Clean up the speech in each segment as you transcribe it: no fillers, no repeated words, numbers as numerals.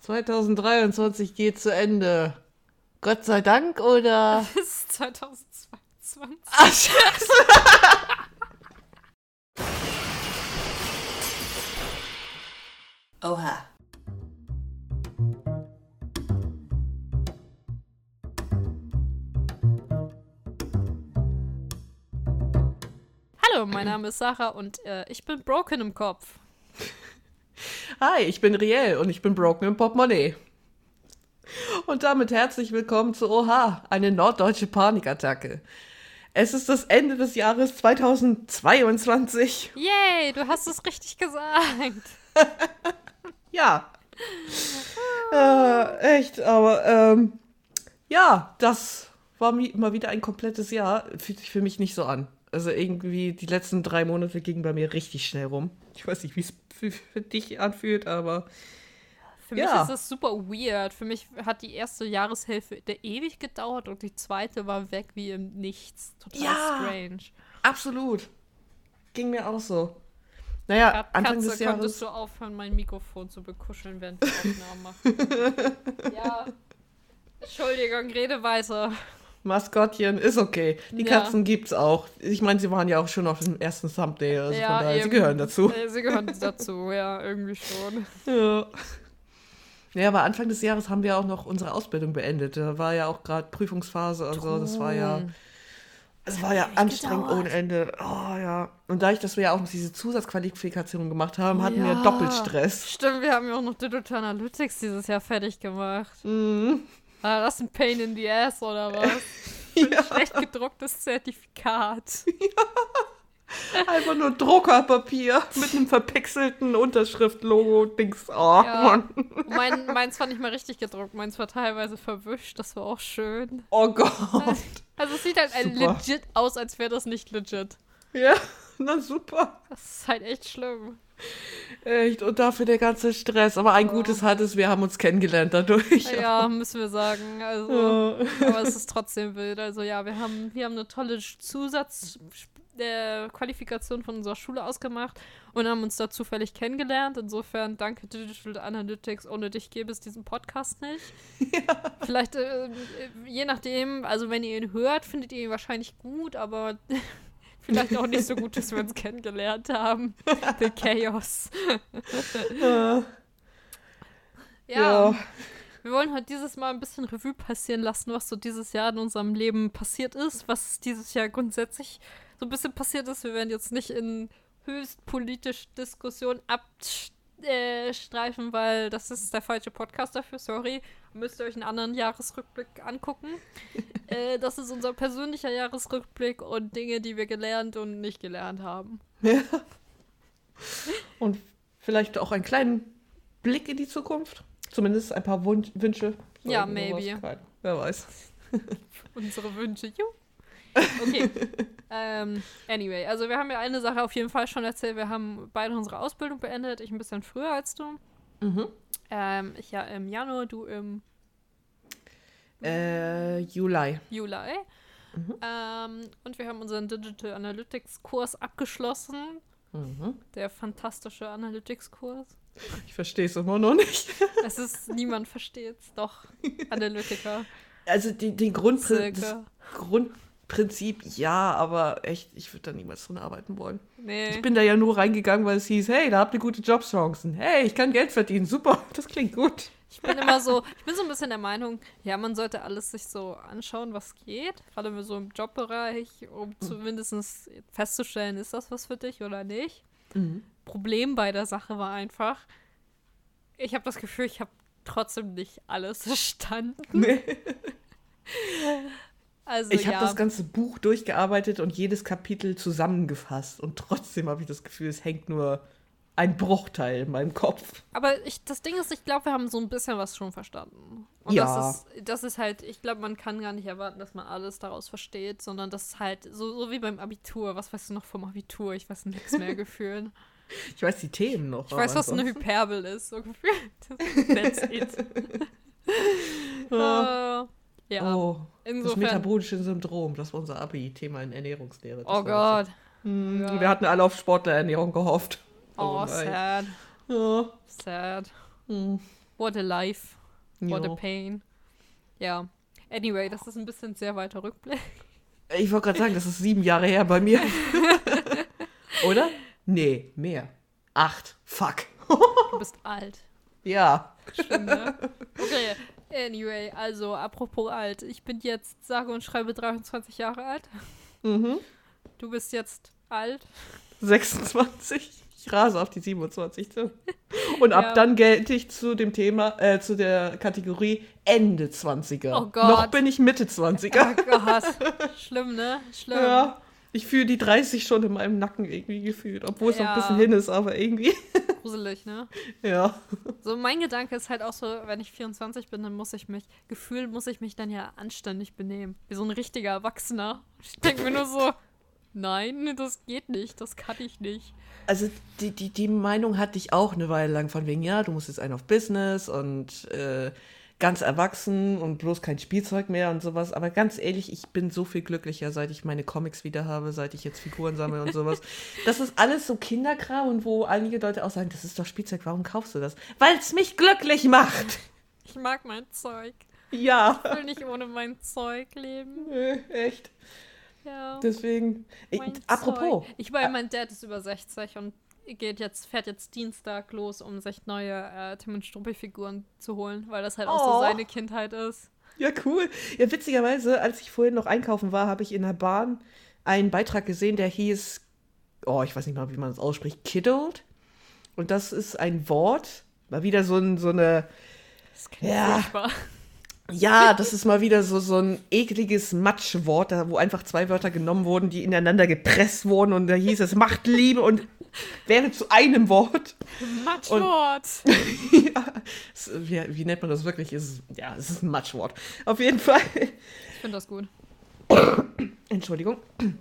2023 geht zu Ende. Gott sei Dank, oder? Das ist 2022. Ach, Scheiße. Oha. Hallo, mein Name ist Sarah und ich bin broken im Kopf. Hi, ich bin Riel und ich bin broken im Portemonnaie. Und damit herzlich willkommen zu Oha, eine norddeutsche Panikattacke. Es ist das Ende des Jahres 2022. Yay, du hast es richtig gesagt. Ja. Echt, aber ja, das war mal wieder ein komplettes Jahr. Fühlt sich für mich nicht so an. Also irgendwie die letzten 3 Monate gingen bei mir richtig schnell rum. Ich weiß nicht, wie es für dich anfühlt, aber Für mich ist das super weird. Für mich hat die erste Jahreshälfte ewig gedauert und die zweite war weg wie im Nichts. Total strange. Absolut. Ging mir auch so. Naja, Anfang des Jahres... Konntest du aufhören, mein Mikrofon zu bekuscheln, während wir Aufnahmen machen? Ja. Entschuldigung, rede weiter. Maskottchen ist okay. Die Katzen gibt's auch. Ich meine, sie waren ja auch schon auf dem ersten Thumbnail. Also ja, von daher, eben. sie gehören dazu. Sie gehören dazu, ja, irgendwie schon. Ja. Ja, aber Anfang des Jahres haben wir auch noch unsere Ausbildung beendet. Da war ja auch gerade Prüfungsphase und so. Das war ja anstrengend ohne Ende. Oh ja. Und dadurch, dass wir ja auch noch diese Zusatzqualifikation gemacht haben, hatten wir Doppelstress. Stimmt, wir haben ja auch noch Digital Analytics dieses Jahr fertig gemacht. Mhm. War das ein Pain in the Ass oder was? Ein schlecht gedrucktes Zertifikat. Einfach nur Druckerpapier mit einem verpixelten Unterschrift-Logo-Dings. Oh, Ja. Mann. Meins war nicht mal richtig gedruckt. Meins war teilweise verwischt. Das war auch schön. Oh Gott. Also es sieht halt Super. legit aus, als wäre das nicht legit. Ja, na super. Das ist halt echt schlimm. Echt, und dafür der ganze Stress. Aber ein Gutes hat es, wir haben uns kennengelernt dadurch. Ja, müssen wir sagen. Also, aber es ist trotzdem wild. Also ja, wir haben eine tolle Zusatzqualifikation von unserer Schule ausgemacht und haben uns da zufällig kennengelernt. Insofern danke Digital Analytics. Ohne dich gäbe es diesen Podcast nicht. Ja. Vielleicht, je nachdem, also wenn ihr ihn hört, findet ihr ihn wahrscheinlich gut, aber vielleicht auch nicht so gut, dass wir uns kennengelernt haben. The Chaos. Ja. Wir wollen heute dieses Mal ein bisschen Revue passieren lassen, was so dieses Jahr in unserem Leben passiert ist, was dieses Jahr grundsätzlich so ein bisschen passiert ist. Wir werden jetzt nicht in höchst politische Diskussionen abstreifen, weil das ist der falsche Podcast dafür, sorry. Müsst ihr euch einen anderen Jahresrückblick angucken. Das ist unser persönlicher Jahresrückblick und Dinge, die wir gelernt und nicht gelernt haben. Ja. Und vielleicht auch einen kleinen Blick in die Zukunft. Zumindest ein paar Wünsche. Ja, maybe. Wer weiß. Unsere Wünsche, Okay. Anyway, also wir haben ja eine Sache auf jeden Fall schon erzählt. Wir haben beide unsere Ausbildung beendet. Ich ein bisschen früher als du. Mhm. Ich ja im Januar, du im Juli. Mhm. Und wir haben unseren Digital Analytics Kurs abgeschlossen. Mhm. Der fantastische Analytics Kurs. Ich verstehe es immer noch nicht. Niemand versteht's, doch. Analytiker. Also das Grundprinzip ja, aber echt, ich würde da niemals drin arbeiten wollen. Nee. Ich bin da ja nur reingegangen, weil es hieß, hey, da habt ihr gute Jobchancen. Hey, ich kann Geld verdienen, super, das klingt gut. Ich bin so ein bisschen der Meinung, ja, man sollte alles sich so anschauen, was geht. Gerade so im Jobbereich, um zumindest festzustellen, ist das was für dich oder nicht. Mhm. Problem bei der Sache war einfach, ich habe das Gefühl, ich habe trotzdem nicht alles verstanden. Nee. Also, ich habe das ganze Buch durchgearbeitet und jedes Kapitel zusammengefasst. Und trotzdem habe ich das Gefühl, es hängt nur ein Bruchteil in meinem Kopf. Aber das Ding ist, ich glaube, wir haben so ein bisschen was schon verstanden. Und ja. das ist halt, ich glaube, man kann gar nicht erwarten, dass man alles daraus versteht, sondern das ist halt so wie beim Abitur. Was weißt du noch vom Abitur? Ich weiß nichts mehr gefühlt. Ich weiß die Themen noch. Ich weiß, was eine Hyperbel ist, so gefühlt. That's it. Ja. Oh, insofern. Das metabolische Syndrom, das war unser Abi-Thema in Ernährungslehre. Oh Gott. Ja. Wir hatten alle auf Sportlerernährung gehofft. Oh, sad. Ja. Sad. Hm. What a life. What a Jo. pain. Ja. Anyway, das ist ein bisschen sehr weiter Rückblick. Ich wollte gerade sagen, das ist 7 Jahre her bei mir. Oder? Nee, mehr. 8. Fuck. Du bist alt. Ja. Schlimm, ne? Okay, anyway, also apropos alt. Ich bin jetzt sage und schreibe 23 Jahre alt. Mhm. Du bist jetzt alt. 26. Ich rase auf die 27 zu. Und ab Ja. dann gelte ich zu dem Thema, zu der Kategorie Ende 20er. Oh Gott. Noch bin ich Mitte 20er. Oh Gott. Schlimm, ne? Schlimm. Ja. Ich fühle die 30 schon in meinem Nacken irgendwie gefühlt. Obwohl es noch ein Ja. bisschen hin ist, aber irgendwie. Gruselig, ne? Ja. So, mein Gedanke ist halt auch so, wenn ich 24 bin, dann muss ich mich dann ja anständig benehmen. Wie so ein richtiger Erwachsener. Ich denke mir nur so, nein, das geht nicht, das kann ich nicht. Also die Meinung hatte ich auch eine Weile lang von wegen, ja, du musst jetzt einen auf Business und ganz erwachsen und bloß kein Spielzeug mehr und sowas. Aber ganz ehrlich, ich bin so viel glücklicher, seit ich meine Comics wieder habe, seit ich jetzt Figuren sammle und sowas. Das ist alles so Kinderkram und wo einige Leute auch sagen, das ist doch Spielzeug, warum kaufst du das? Weil es mich glücklich macht. Ich mag mein Zeug. Ja. Ich will nicht ohne mein Zeug leben. Echt. Ja. Deswegen. Mein Apropos. Zeug. Mein Dad ist über 60 und fährt jetzt Dienstag los, um sich neue Tim und Struppi-Figuren zu holen, weil das halt auch so seine Kindheit ist. Ja, cool. Ja, witzigerweise, als ich vorhin noch einkaufen war, habe ich in der Bahn einen Beitrag gesehen, der hieß, ich weiß nicht mal, wie man das ausspricht, Kiddled. Und das ist ein Wort, mal wieder so eine, Das klingt furchtbar. ja, das ist mal wieder so ein ekliges Matschwort, wo einfach 2 Wörter genommen wurden, die ineinander gepresst wurden und da hieß es Machtliebe und wäre zu einem Wort. Matschwort. Ja, wie nennt man das wirklich? Es ist ein Matschwort. Auf jeden Fall. Ich finde das gut. Entschuldigung.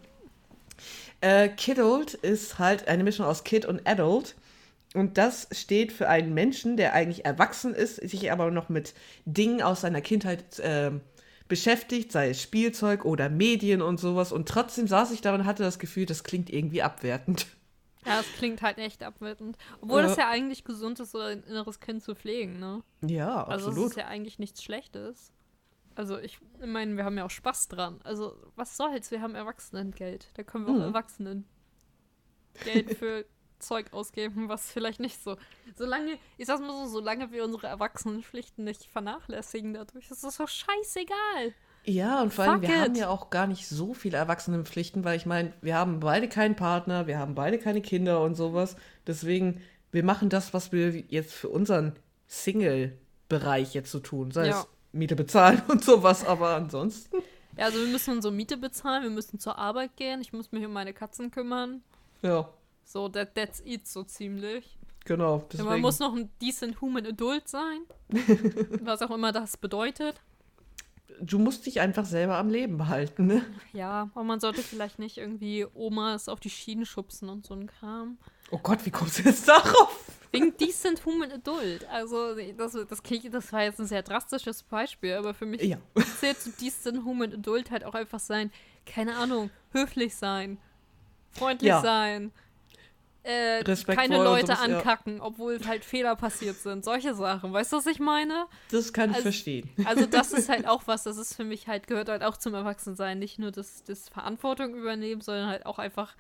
Kiddled ist halt eine Mischung aus Kid und Adult. Und das steht für einen Menschen, der eigentlich erwachsen ist, sich aber noch mit Dingen aus seiner Kindheit beschäftigt, sei es Spielzeug oder Medien und sowas. Und trotzdem saß ich da und hatte das Gefühl, das klingt irgendwie abwertend. Ja, es klingt halt echt abwertend. Obwohl es ja eigentlich gesund ist, so ein inneres Kind zu pflegen, ne? Ja, Also absolut. es ist ja eigentlich nichts Schlechtes. Also ich meine, wir haben ja auch Spaß dran. Also was soll's, wir haben Erwachsenengeld. Da können wir auch Erwachsenen Geld für Zeug ausgeben, was vielleicht nicht so. Ich sag's mal so, solange wir unsere Erwachsenenpflichten nicht vernachlässigen dadurch, ist es doch scheißegal. Ja, und vor allem, Fuck wir it. haben ja auch gar nicht so viele Erwachsenenpflichten, weil ich meine, wir haben beide keinen Partner, wir haben beide keine Kinder und sowas. Deswegen, wir machen das, was wir jetzt für unseren Single-Bereich jetzt so tun. Sei es Miete bezahlen und sowas, aber ansonsten. Ja, also wir müssen unsere Miete bezahlen, wir müssen zur Arbeit gehen, ich muss mich um meine Katzen kümmern. Ja, So, that's it so ziemlich. genau. Ja, Deswegen. man muss noch ein decent human adult sein. Was auch immer das bedeutet. Du musst dich einfach selber am Leben behalten, ne? Ja, aber man sollte vielleicht nicht irgendwie Omas auf die Schienen schubsen und so ein Kram. Oh Gott, wie kommst du jetzt darauf? Wegen decent human adult. Also, das war jetzt ein sehr drastisches Beispiel, aber für mich Ja. zählt zu decent human adult halt auch einfach sein, keine Ahnung, höflich sein, freundlich Ja. sein, Respektvoll keine und Leute sowas, ja. ankacken, obwohl halt Fehler passiert sind. Solche Sachen. Weißt du, was ich meine? Das kann ich Also- verstehen. Also das ist halt auch was, das ist für mich halt, gehört halt auch zum Erwachsensein. Nicht nur das Verantwortung übernehmen, sondern halt auch einfach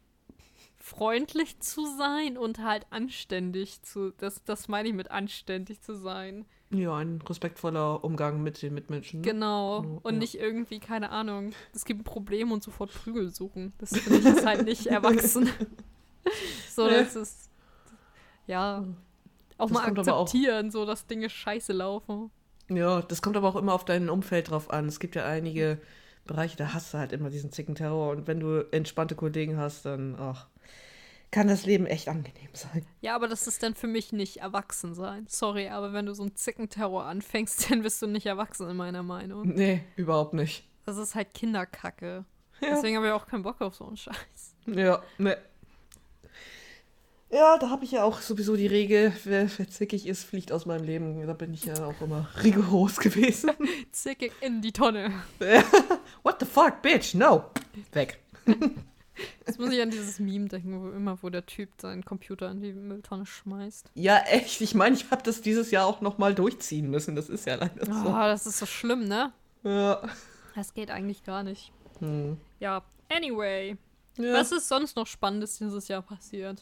freundlich zu sein und halt anständig das meine ich mit anständig zu sein. Ja, ein respektvoller Umgang mit den Mitmenschen. Ne? Genau. Ja. Und nicht irgendwie, keine Ahnung, es gibt ein Problem und sofort Prügel suchen. Das finde ich ist halt nicht erwachsen. So, das ist, ja, auch Das mal kommt aber auch- akzeptieren, so, dass Dinge scheiße laufen. Ja, das kommt aber auch immer auf dein Umfeld drauf an. Es gibt ja einige Bereiche, da hast du halt immer diesen Zickenterror. Und wenn du entspannte Kollegen hast, dann kann das Leben echt angenehm sein. Ja, aber das ist dann für mich nicht erwachsen sein. Sorry, aber wenn du so einen Zickenterror anfängst, dann bist du nicht erwachsen in meiner Meinung. Nee, überhaupt nicht. Das ist halt Kinderkacke. Ja. Deswegen habe ich auch keinen Bock auf so einen Scheiß. Ja, ne. Ja, da habe ich ja auch sowieso die Regel, wer zickig ist, fliegt aus meinem Leben. Da bin ich ja auch immer rigoros gewesen. Zickig in die Tonne. What the fuck, bitch? No. Weg. Jetzt muss ich an dieses Meme denken, wo der Typ seinen Computer in die Mülltonne schmeißt. Ja, echt. Ich meine, ich habe das dieses Jahr auch nochmal durchziehen müssen. Das ist ja leider so. Das ist so schlimm, ne? Ja. Das geht eigentlich gar nicht. Hm. Ja, anyway. Ja. Was ist sonst noch Spannendes dieses Jahr passiert?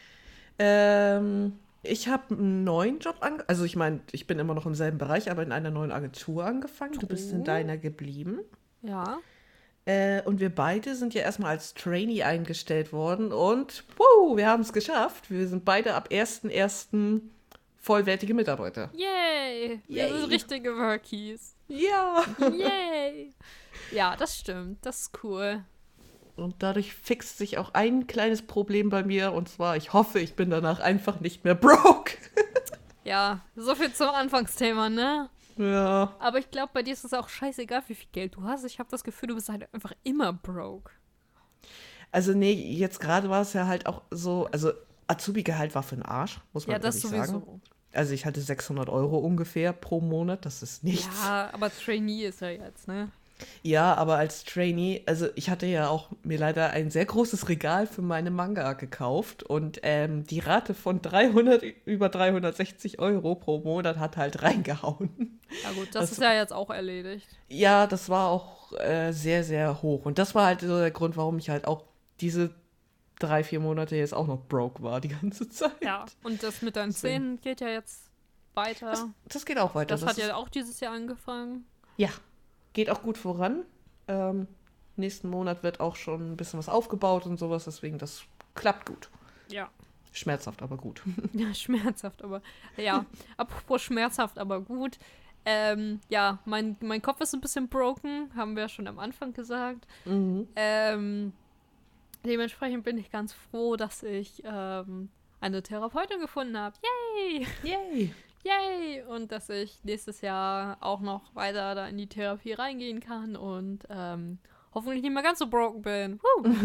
Ich habe einen neuen Job angefangen. Also ich meine, ich bin immer noch im selben Bereich, aber in einer neuen Agentur angefangen. Du bist in deiner geblieben. Ja. Und wir beide sind ja erstmal als Trainee eingestellt worden. Und wir haben es geschafft. Wir sind beide ab 1.1. vollwertige Mitarbeiter. Yay! Wir sind richtige Workies. Ja. Yay! Ja, das stimmt. Das ist cool. Und dadurch fixt sich auch ein kleines Problem bei mir. Und zwar, ich hoffe, ich bin danach einfach nicht mehr broke. Ja, so viel zum Anfangsthema, ne? Ja. Aber ich glaube, bei dir ist es auch scheißegal, wie viel Geld du hast. Ich habe das Gefühl, du bist halt einfach immer broke. Also nee, jetzt gerade war es ja halt auch so, also Azubi-Gehalt war für den Arsch, muss man ehrlich sagen. Ja, das sowieso. Also ich hatte 600 € ungefähr pro Monat, das ist nichts. Ja, aber Trainee ist ja jetzt, ne? Ja, aber als Trainee, also ich hatte ja auch mir leider ein sehr großes Regal für meine Manga gekauft und die Rate von über 360 € pro Monat hat halt reingehauen. Ja gut, das ist ja jetzt auch erledigt. Ja, das war auch sehr, sehr hoch und das war halt so der Grund, warum ich halt auch diese 3-4 Monate jetzt auch noch broke war die ganze Zeit. Ja, und das mit deinen Zähnen geht ja jetzt weiter. Das geht auch weiter. Das hat ja auch dieses Jahr angefangen. Ja. Geht auch gut voran. Nächsten Monat wird auch schon ein bisschen was aufgebaut und sowas, deswegen das klappt gut. Ja. Schmerzhaft, aber gut. Ja, schmerzhaft, aber ja. Apropos schmerzhaft, aber gut. Ja, mein Kopf ist ein bisschen broken, haben wir ja schon am Anfang gesagt. Mhm. Dementsprechend bin ich ganz froh, dass ich eine Therapeutin gefunden habe. Yay! Yay! Yay! Und dass ich nächstes Jahr auch noch weiter da in die Therapie reingehen kann und hoffentlich nicht mehr ganz so broken bin.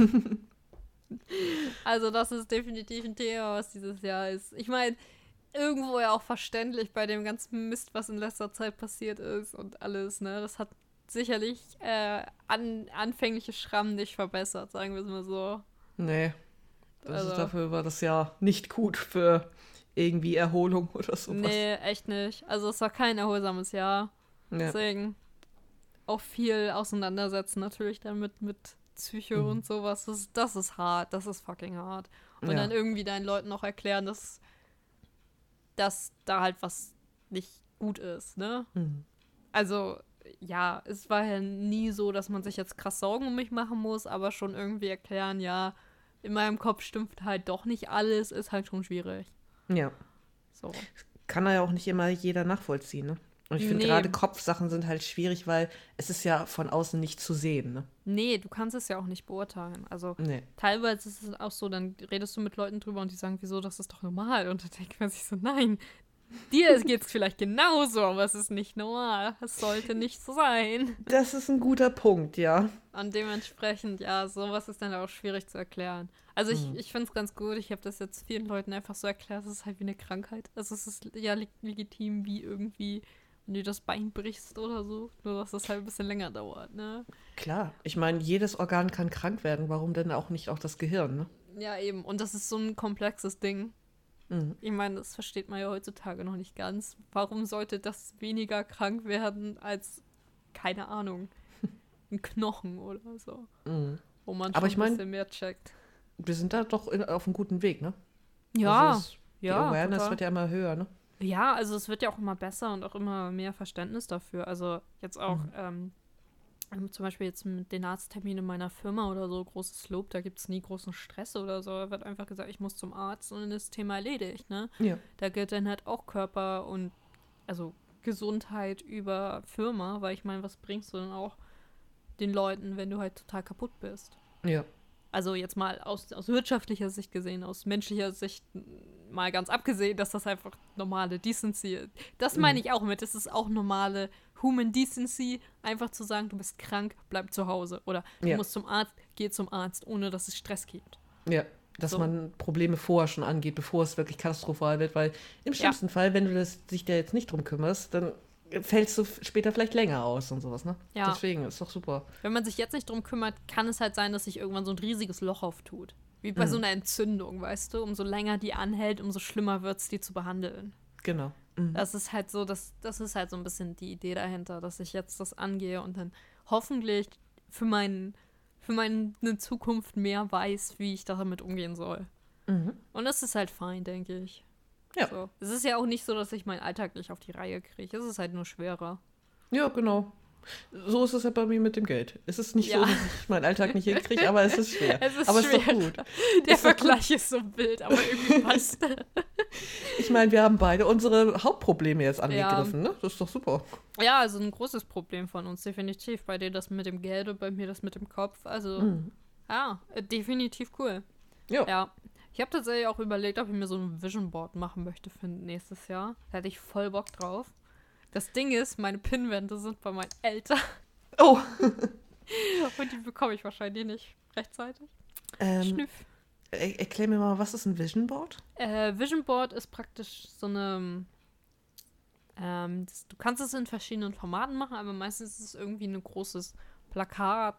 Also das ist definitiv ein Thema, was dieses Jahr ist. Ich meine, irgendwo ja auch verständlich bei dem ganzen Mist, was in letzter Zeit passiert ist und alles, ne? Das hat sicherlich anfängliche Schrammen nicht verbessert, sagen wir es mal so. Nee. Dafür war das Jahr nicht gut für irgendwie Erholung oder sowas. Nee, echt nicht. Also es war kein erholsames Jahr. Ja. Deswegen auch viel auseinandersetzen natürlich damit mit Psycho und sowas. Das ist hart. Das ist fucking hart. Und dann irgendwie deinen Leuten noch erklären, dass da halt was nicht gut ist, ne? Mhm. Also, ja, es war ja nie so, dass man sich jetzt krass Sorgen um mich machen muss, aber schon irgendwie erklären, ja, in meinem Kopf stimmt halt doch nicht alles, ist halt schon schwierig. Ja. So. Kann ja auch nicht immer jeder nachvollziehen, ne? Und ich finde gerade Kopfsachen sind halt schwierig, weil es ist ja von außen nicht zu sehen, ne? Nee, du kannst es ja auch nicht beurteilen. Also teilweise ist es auch so, dann redest du mit Leuten drüber und die sagen, wieso, das ist doch normal. Und dann denkt man sich so, nein, dir geht's vielleicht genauso, aber es ist nicht normal. Es sollte nicht so sein. Das ist ein guter Punkt, ja. Und dementsprechend, ja, sowas ist dann auch schwierig zu erklären. Also ich finde es ganz gut, ich habe das jetzt vielen Leuten einfach so erklärt, es ist halt wie eine Krankheit. Also es ist ja legitim wie irgendwie, wenn du das Bein brichst oder so, nur dass das halt ein bisschen länger dauert, ne? Klar, ich meine, jedes Organ kann krank werden, warum denn auch nicht auch das Gehirn, ne? Ja, eben, und das ist so ein komplexes Ding. Ich meine, das versteht man ja heutzutage noch nicht ganz. Warum sollte das weniger krank werden als, keine Ahnung, ein Knochen oder so? Wo man schon ein bisschen mehr checkt. Wir sind da doch auf einem guten Weg, ne? Ja, also die Awareness total. wird ja immer höher, ne? Ja, also es wird ja auch immer besser und auch immer mehr Verständnis dafür. Also jetzt auch zum Beispiel jetzt mit den Arztterminen in meiner Firma oder so, großes Lob, da gibt es nie großen Stress oder so. Da wird einfach gesagt, ich muss zum Arzt und dann ist das Thema erledigt, ne? Ja. Da gilt dann halt auch Körper und also Gesundheit über Firma, weil ich meine, was bringst du denn auch den Leuten, wenn du halt total kaputt bist? Ja. Also jetzt mal aus wirtschaftlicher Sicht gesehen, aus menschlicher Sicht mal ganz abgesehen, dass das einfach normale Decency ist. Das meine ich auch mit. Es ist auch normale Human Decency, einfach zu sagen, du bist krank, bleib zu Hause. Oder du musst zum Arzt, geh zum Arzt, ohne dass es Stress gibt. Ja, dass man Probleme vorher schon angeht, bevor es wirklich katastrophal wird. Weil im schlimmsten Fall, wenn du dich da jetzt nicht drum kümmerst, dann fällst du später vielleicht länger aus und sowas, ne? Ja. Deswegen ist doch super. Wenn man sich jetzt nicht drum kümmert, kann es halt sein, dass sich irgendwann so ein riesiges Loch auftut. Wie bei so einer Entzündung, weißt du? Umso länger die anhält, umso schlimmer wird es, die zu behandeln. Genau. Das ist halt so, das ist halt so ein bisschen die Idee dahinter, dass ich jetzt das angehe und dann hoffentlich für meine Zukunft mehr weiß, wie ich damit umgehen soll. Und das ist halt fein, denke ich. Ja. So. Es ist ja auch nicht so, dass ich meinen Alltag nicht auf die Reihe kriege. Es ist halt nur schwerer. Ja, genau. So ist es ja bei mir mit dem Geld. Es ist nicht so, dass ich meinen Alltag nicht hinkriege, aber es ist schwer. Es ist aber schwer. Ist doch gut. Der Vergleich ist so wild, aber irgendwie passt. Ich meine, wir haben beide unsere Hauptprobleme jetzt angegriffen, ne? Das ist doch super. Ja, also ein großes Problem von uns, definitiv. Bei dir das mit dem Geld und bei mir das mit dem Kopf. Also, definitiv cool. Ja. Ich habe tatsächlich auch überlegt, ob ich mir so ein Vision Board machen möchte für nächstes Jahr. Da hätte ich voll Bock drauf. Das Ding ist, meine Pinnwände sind bei meinen Eltern. Oh. Und die bekomme ich wahrscheinlich nicht rechtzeitig. Schnüff. Erklär mir mal, was ist ein Vision Board? Vision Board ist praktisch so eine... du kannst es in verschiedenen Formaten machen, aber meistens ist es irgendwie ein großes Plakat,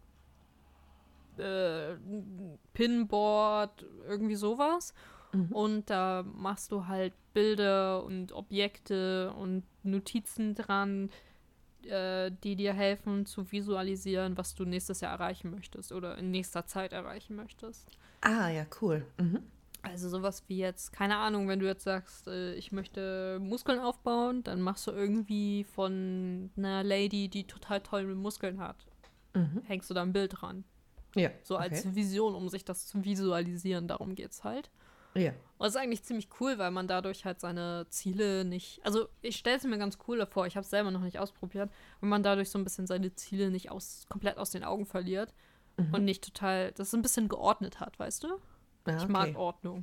Pinboard, irgendwie sowas. Und da machst du halt Bilder und Objekte und Notizen dran, die dir helfen zu visualisieren, was du nächstes Jahr erreichen möchtest oder in nächster Zeit erreichen möchtest. Ah, ja, cool. Also sowas wie jetzt, keine Ahnung, wenn du jetzt sagst, ich möchte Muskeln aufbauen, dann machst du irgendwie von einer Lady, die total tolle Muskeln hat, hängst du da ein Bild dran. Ja. So als Vision, um sich das zu visualisieren, darum geht's halt. Ja. Und das ist eigentlich ziemlich cool, weil man dadurch halt seine Ziele nicht, also ich stelle es mir ganz cool vor, ich habe es selber noch nicht ausprobiert, wenn man dadurch so ein bisschen seine Ziele nicht komplett aus den Augen verliert und nicht total, das ein bisschen geordnet hat, weißt du? Ja, ich mag Ordnung.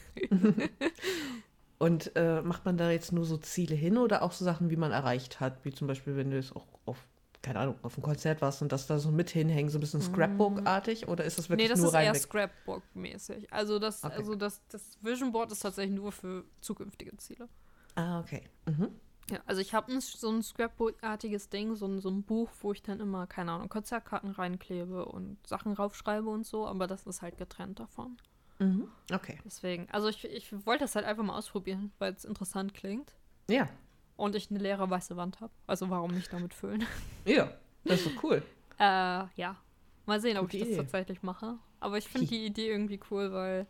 Und macht man da jetzt nur so Ziele hin oder auch so Sachen, wie man erreicht hat? Wie zum Beispiel, wenn du jetzt auch keine Ahnung, auf einem Konzert warst und das da so mit hinhängen, so ein bisschen Scrapbook-artig? Oder ist das wirklich nur rein? Nee, das ist eher Scrapbook-mäßig. Also das Vision Board ist tatsächlich nur für zukünftige Ziele. Ah, okay. Ja, also ich habe so ein Scrapbook-artiges Ding, so ein Buch, wo ich dann immer, keine Ahnung, Konzertkarten reinklebe und Sachen raufschreibe und so, aber das ist halt getrennt davon. Okay. Deswegen, also ich wollte das halt einfach mal ausprobieren, weil es interessant klingt. Ja. Und ich eine leere weiße Wand habe. Also warum nicht damit füllen? Ja, das ist doch cool. Ja. Mal sehen, ob ich das Idee. tatsächlich mache. Aber ich finde die Idee irgendwie cool, weil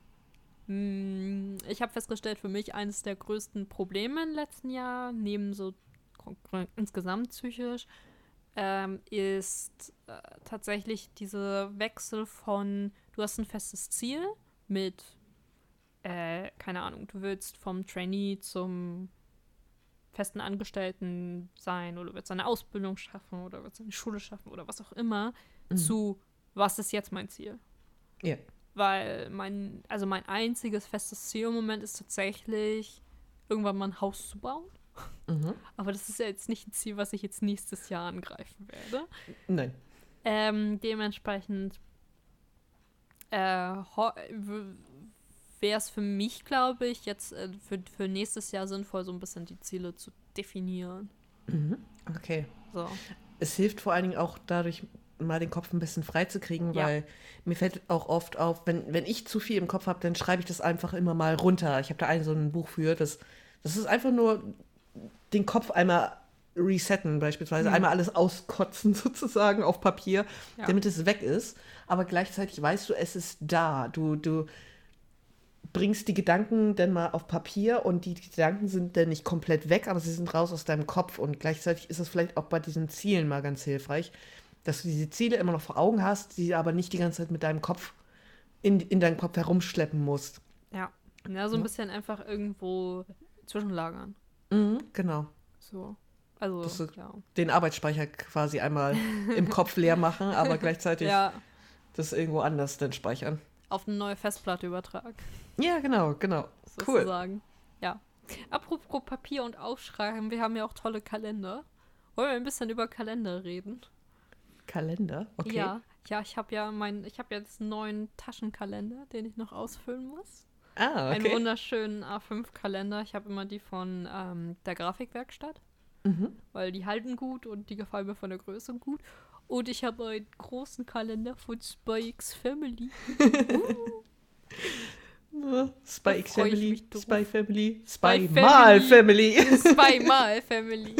ich habe festgestellt, für mich eines der größten Probleme im letzten Jahr, neben so insgesamt psychisch, ist tatsächlich dieser Wechsel von, du hast ein festes Ziel mit, keine Ahnung, du willst vom Trainee zum festen Angestellten sein oder willst eine Ausbildung schaffen oder willst eine Schule schaffen oder was auch immer, zu, was ist jetzt mein Ziel? Ja. Weil mein einziges festes Ziel im Moment ist tatsächlich, irgendwann mal ein Haus zu bauen. Aber das ist ja jetzt nicht ein Ziel, was ich jetzt nächstes Jahr angreifen werde. Nein. Dementsprechend wäre es für mich, glaube ich, jetzt für nächstes Jahr sinnvoll, so ein bisschen die Ziele zu definieren. Okay. So. Es hilft vor allen Dingen auch dadurch, mal den Kopf ein bisschen frei zu kriegen, weil mir fällt auch oft auf, wenn ich zu viel im Kopf habe, dann schreibe ich das einfach immer mal runter. Ich habe da so ein Buch für, das ist einfach nur den Kopf einmal resetten, beispielsweise einmal alles auskotzen sozusagen auf Papier, damit es weg ist. Aber gleichzeitig weißt du, es ist da. Du bringst die Gedanken dann mal auf Papier und die Gedanken sind dann nicht komplett weg, aber sie sind raus aus deinem Kopf. Und gleichzeitig ist es vielleicht auch bei diesen Zielen mal ganz hilfreich, dass du diese Ziele immer noch vor Augen hast, die aber nicht die ganze Zeit mit deinem Kopf in deinem Kopf herumschleppen musst. Ja, so ein bisschen einfach irgendwo zwischenlagern. Genau. So. Also, den Arbeitsspeicher quasi einmal im Kopf leer machen, aber gleichzeitig das irgendwo anders dann speichern. Auf eine neue Festplatte übertragen. Ja, genau. Sozusagen. Cool. Ja. Apropos Papier und Aufschreiben, wir haben ja auch tolle Kalender. Wollen wir ein bisschen über Kalender reden? Kalender? Okay. Ja, ich habe jetzt einen neuen Taschenkalender, den ich noch ausfüllen muss. Ah, okay. Einen wunderschönen A5-Kalender. Ich habe immer die von der Grafikwerkstatt. weil die halten gut und die gefallen mir von der Größe gut. Und ich habe einen großen Kalender von Spy X Family. Spy X Family, Spy Family, Spy Mal Family. Spy Mal Family.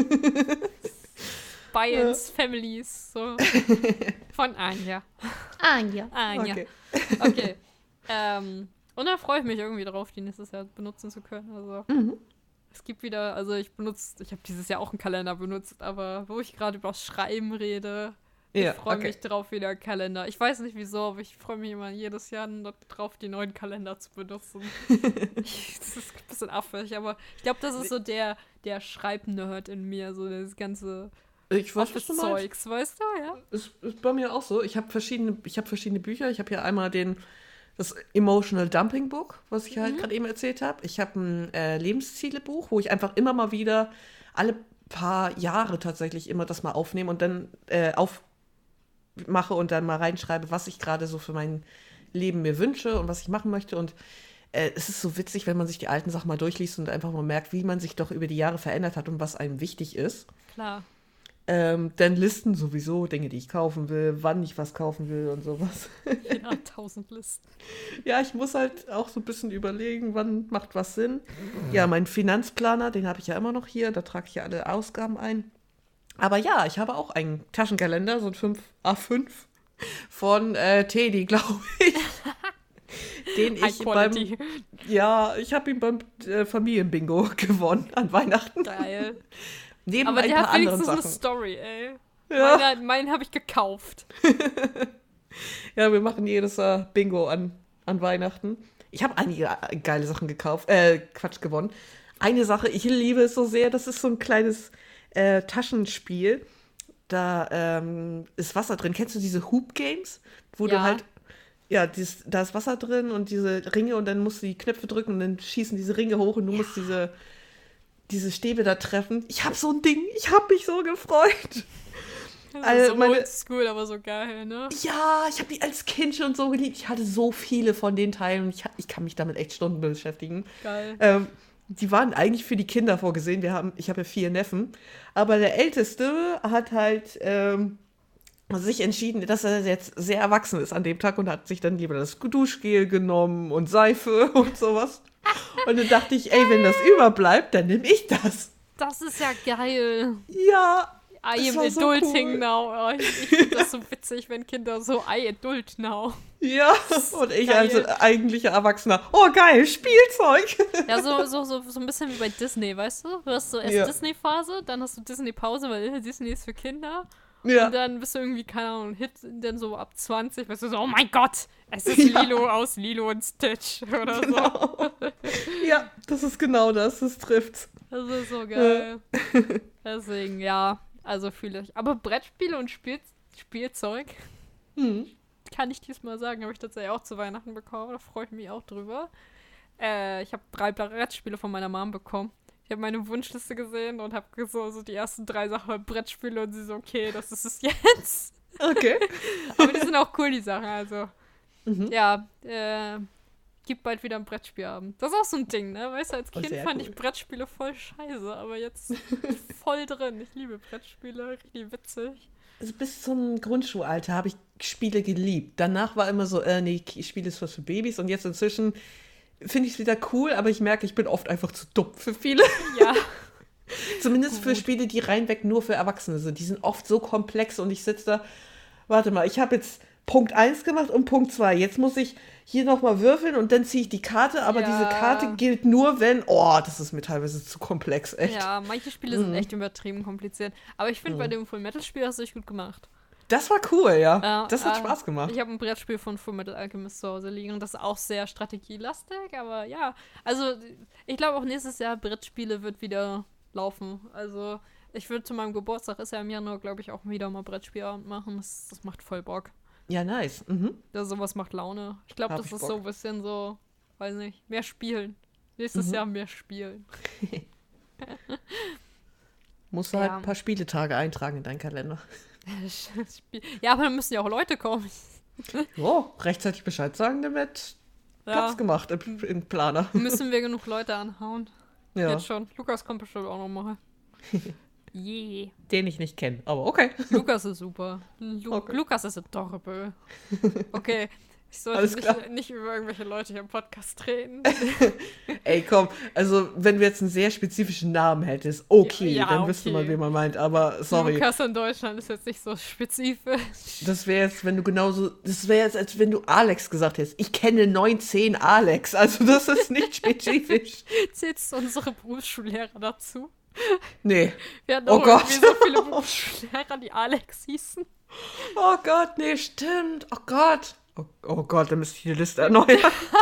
Spy ins Families. So. Von Anja. Anja. Okay. Und da freue ich mich irgendwie drauf, die nächstes Jahr benutzen zu können. Also es gibt wieder, also ich habe dieses Jahr auch einen Kalender benutzt, aber wo ich gerade über das Schreiben rede, ich freue mich drauf, wieder einen Kalender. Ich weiß nicht wieso, aber ich freue mich immer jedes Jahr drauf, die neuen Kalender zu benutzen. Das ist ein bisschen affig, aber ich glaube, das ist so der Schreibnerd in mir, so das ganze Zeugs, weißt du, ja? Ist bei mir auch so. Ich habe verschiedene Bücher. Ich habe hier einmal das Emotional Dumping Book, was ich halt gerade eben erzählt habe. Ich habe ein Lebensziele-Buch, wo ich einfach immer mal wieder alle paar Jahre tatsächlich immer das mal aufnehme und dann aufmache und dann mal reinschreibe, was ich gerade so für mein Leben mir wünsche und was ich machen möchte. Und es ist so witzig, wenn man sich die alten Sachen mal durchliest und einfach mal merkt, wie man sich doch über die Jahre verändert hat und was einem wichtig ist. Klar. Dann Listen sowieso, Dinge, die ich kaufen will, wann ich was kaufen will und sowas. Ja, 1000 Listen. Ja, ich muss halt auch so ein bisschen überlegen, wann macht was Sinn. Ja, mein Finanzplaner, den habe ich ja immer noch hier, da trage ich ja alle Ausgaben ein. Aber ja, ich habe auch einen Taschenkalender, so ein 5A5 von Teddy, glaube ich. Den ich ich habe ihn beim Familienbingo gewonnen an Weihnachten. Geil. Neben aber ein der paar hat wenigstens anderen eine Sachen. Story, ey. Ja. Meinen habe ich gekauft. Ja, wir machen jedes Jahr Bingo an Weihnachten. Ich habe einige geile Sachen gewonnen. Eine Sache, ich liebe es so sehr, das ist so ein kleines Taschenspiel. Da ist Wasser drin. Kennst du diese Hoop Games? Wo du halt, da ist Wasser drin und diese Ringe und dann musst du die Knöpfe drücken und dann schießen diese Ringe hoch und du musst diese Stäbe da treffen. Ich habe so ein Ding, ich habe mich so gefreut. Das ist so oldschool, aber so geil, ne? Ja, ich habe die als Kind schon so geliebt. Ich hatte so viele von den Teilen und ich kann mich damit echt Stunden beschäftigen. Geil. Die waren eigentlich für die Kinder vorgesehen. Ich habe ja 4 Neffen. Aber der Älteste hat halt sich entschieden, dass er jetzt sehr erwachsen ist an dem Tag und hat sich dann lieber das Duschgel genommen und Seife und sowas. Und dann dachte ich, ey, wenn das überbleibt, dann nehme ich das. Das ist ja geil. Ja. I am adulting now. Oh, ich finde das so witzig, wenn Kinder so I adult now. Ja, und ich als eigentlicher Erwachsener. Oh, geil, Spielzeug. Ja, so ein bisschen wie bei Disney, weißt du? Du hast so erst Disney-Phase, dann hast du Disney-Pause, weil Disney ist für Kinder. Ja. Und dann bist du irgendwie, keine Ahnung, Hit, dann so ab 20, weißt du, so, oh mein Gott, es ist Lilo aus Lilo und Stitch oder so. Ja, das ist genau das trifft's. Das ist so geil. Deswegen, ja, also fühle ich. Aber Brettspiele und Spielzeug, kann ich diesmal sagen, habe ich tatsächlich auch zu Weihnachten bekommen, da freue ich mich auch drüber. Ich habe 3 Brettspiele von meiner Mom bekommen. Ich habe meine Wunschliste gesehen und habe so die ersten 3 Sachen Brettspiele und sie so, okay, das ist es jetzt. Okay. Aber die sind auch cool, die Sachen, also. Ja, gibt bald wieder ein Brettspielabend. Das ist auch so ein Ding, ne? Weißt du, als Kind fand ich Brettspiele voll scheiße, aber jetzt voll drin. Ich liebe Brettspiele, richtig witzig. Also bis zum Grundschulalter habe ich Spiele geliebt. Danach war immer so, nee, Spiele ist was für Babys und jetzt inzwischen finde ich es wieder cool, aber ich merke, ich bin oft einfach zu dumm für viele. Ja. Zumindest für Spiele, die reinweg nur für Erwachsene sind. Die sind oft so komplex und ich sitze da, warte mal, ich habe jetzt Punkt 1 gemacht und Punkt 2. Jetzt muss ich hier nochmal würfeln und dann ziehe ich die Karte, aber diese Karte gilt nur, wenn, das ist mir teilweise zu komplex, echt. Ja, manche Spiele sind echt übertrieben kompliziert. Aber ich finde, bei dem Fullmetal-Spiel hast du dich gut gemacht. Das war cool, ja. Das hat Spaß gemacht. Ich habe ein Brettspiel von Fullmetal Alchemist zu Hause liegen. Das ist auch sehr strategielastig, aber ja. Also, ich glaube auch nächstes Jahr Brettspiele wird wieder laufen. Also, ich würde zu meinem Geburtstag, ist ja im Januar, glaube ich, auch wieder mal Brettspielabend machen. Das macht voll Bock. Ja, nice. Ja, sowas macht Laune. Ich glaube, das ist so ein bisschen so, weiß nicht, mehr spielen. Nächstes Jahr mehr spielen. Musst du halt ein paar Spieletage eintragen in deinen Kalender. Ja, aber dann müssen ja auch Leute kommen. Rechtzeitig Bescheid sagen, damit Platz gemacht im Planer. Müssen wir genug Leute anhauen. Ja. Jetzt schon. Lukas kommt bestimmt auch noch mal. Den ich nicht kenne, aber okay. Lukas ist super. Okay. Lukas ist adorable. Okay, ich sollte nicht über irgendwelche Leute hier im Podcast reden. Ey, komm, also wenn du jetzt einen sehr spezifischen Namen hättest, okay, dann wüsste man, wen man meint, aber sorry. Lukas in Deutschland ist jetzt nicht so spezifisch. Das wäre jetzt, als wenn du Alex gesagt hättest. Ich kenne 19 Alex, also das ist nicht spezifisch. Zählst du unsere Berufsschullehrer dazu? Nee. Wir hatten auch irgendwie so viele Berufsschullehrer, die Alex hießen. Oh Gott, nee, stimmt. Oh Gott. Oh Gott, dann müsste ich die Liste erneuern.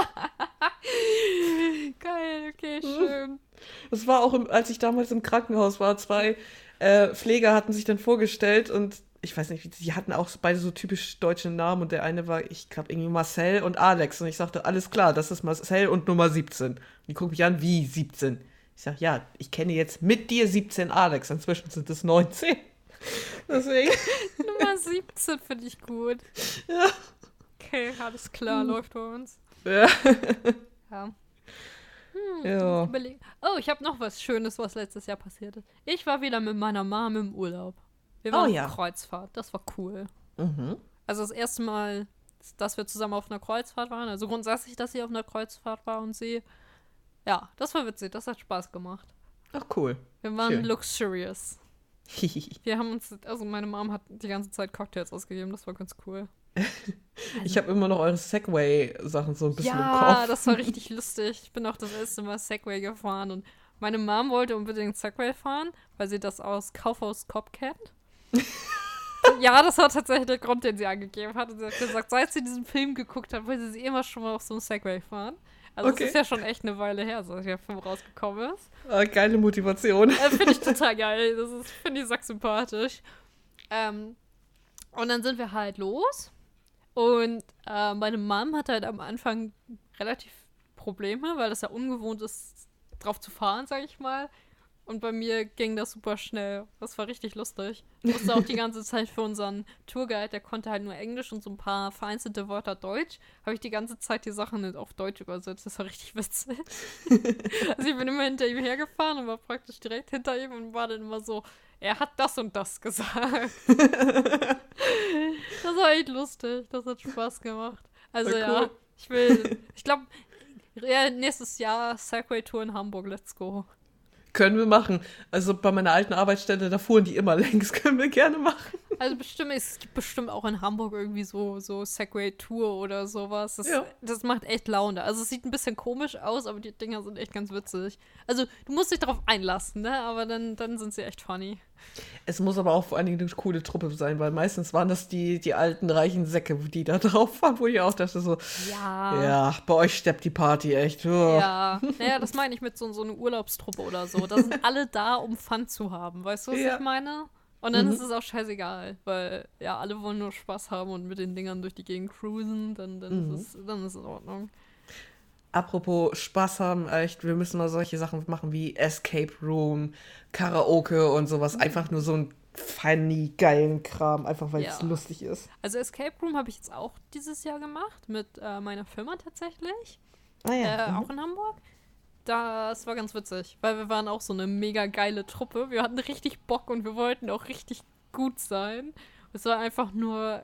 Geil, okay, schön. Das war auch, als ich damals im Krankenhaus war, 2 Pfleger hatten sich dann vorgestellt und ich weiß nicht, die hatten auch beide so typisch deutsche Namen und der eine war, ich glaube, irgendwie Marcel und Alex und ich sagte, alles klar, das ist Marcel und Nummer 17. Die gucken mich an, wie 17? Ich sag, ja, ich kenne jetzt mit dir 17 Alex, inzwischen sind es 19. Deswegen. Nummer 17 finde ich gut. Ja. Okay, alles klar, läuft bei uns. Ja. Ja. Ja. Ich habe noch was Schönes, was letztes Jahr passiert ist. Ich war wieder mit meiner Mom im Urlaub. Wir waren auf Kreuzfahrt, das war cool. Mhm. Also das erste Mal, dass wir zusammen auf einer Kreuzfahrt waren. Also grundsätzlich, dass sie auf einer Kreuzfahrt war und sie. Ja, das war witzig, das hat Spaß gemacht. Ach, cool. Wir waren Schön. luxurious. Wir haben uns, also meine Mom hat die ganze Zeit Cocktails ausgegeben, das war ganz cool. Ich habe immer noch eure Segway-Sachen so ein bisschen im Kopf. Ja, das war richtig lustig. Ich bin auch das erste Mal Segway gefahren und meine Mom wollte unbedingt Segway fahren, weil sie das aus Kaufhaus Cop kennt. Ja, das war tatsächlich der Grund, den sie angegeben hat. Und sie hat gesagt, seit sie diesen Film geguckt hat, wollte sie immer schon mal auf so einem Segway fahren. Also das ist ja schon echt eine Weile her, seit der Film rausgekommen ist. Geile Motivation. Finde ich total geil. Finde ich sympathisch. Und dann sind wir halt los. Und meine Mom hatte halt am Anfang relativ Probleme, weil das ja ungewohnt ist, drauf zu fahren, sag ich mal. Und bei mir ging das super schnell. Das war richtig lustig. Ich musste auch die ganze Zeit für unseren Tourguide, der konnte halt nur Englisch und so ein paar vereinzelte Wörter Deutsch, habe ich die ganze Zeit die Sachen auf Deutsch übersetzt. Das war richtig witzig. Also ich bin immer hinter ihm hergefahren und war praktisch direkt hinter ihm und war dann immer so, er hat das und das gesagt. Das war echt lustig. Das hat Spaß gemacht. Also cool. Ich glaube, nächstes Jahr Segway-Tour in Hamburg. Let's go. Können wir machen. Also bei meiner alten Arbeitsstelle, da fuhren die immer längs. Können wir gerne machen. Also es gibt bestimmt auch in Hamburg irgendwie so Segway-Tour oder sowas. Das macht echt Laune. Also es sieht ein bisschen komisch aus, aber die Dinger sind echt ganz witzig. Also du musst dich darauf einlassen, ne? Aber dann sind sie echt funny. Es muss aber auch vor allen Dingen eine coole Truppe sein, weil meistens waren das die alten, reichen Säcke, die da drauf waren, wo ich auch dachte so, ja, bei euch steppt die Party echt. Oh. Ja, naja, das meine ich mit so einer Urlaubstruppe oder so. Da sind alle da, um Fun zu haben. Weißt du, was ich meine? Und dann ist es auch scheißegal, weil ja, alle wollen nur Spaß haben und mit den Dingern durch die Gegend cruisen, dann ist es in Ordnung. Apropos Spaß haben, echt, wir müssen mal solche Sachen machen wie Escape Room, Karaoke und sowas. Einfach nur so einen funny, geilen Kram, einfach weil es lustig ist. Also Escape Room habe ich jetzt auch dieses Jahr gemacht, mit meiner Firma tatsächlich. Ah ja. Auch in Hamburg. Das war ganz witzig, weil wir waren auch so eine mega geile Truppe. Wir hatten richtig Bock und wir wollten auch richtig gut sein. Es war einfach nur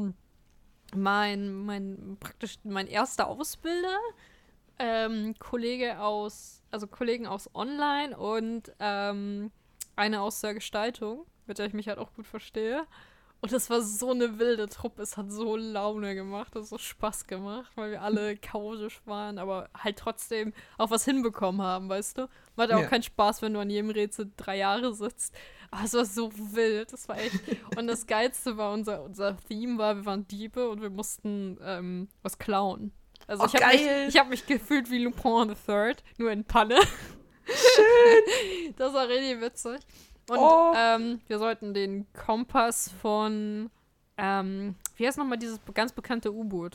mein erster Ausbilder, Kollegen aus Online und eine aus der Gestaltung, mit der ich mich halt auch gut verstehe. Und es war so eine wilde Truppe, es hat so Laune gemacht, es hat so Spaß gemacht, weil wir alle chaotisch waren, aber halt trotzdem auch was hinbekommen haben, weißt du? Man hat auch keinen Spaß, wenn du an jedem Rätsel 3 Jahre sitzt. Aber es war so wild, das war echt. Und das Geilste war, unser Theme war, wir waren Diebe und wir mussten was klauen. Also ich hab mich gefühlt wie Lupin III, nur in Panne. Schön! Das war richtig witzig. Und wir sollten den Kompass von, wie heißt nochmal dieses ganz bekannte U-Boot?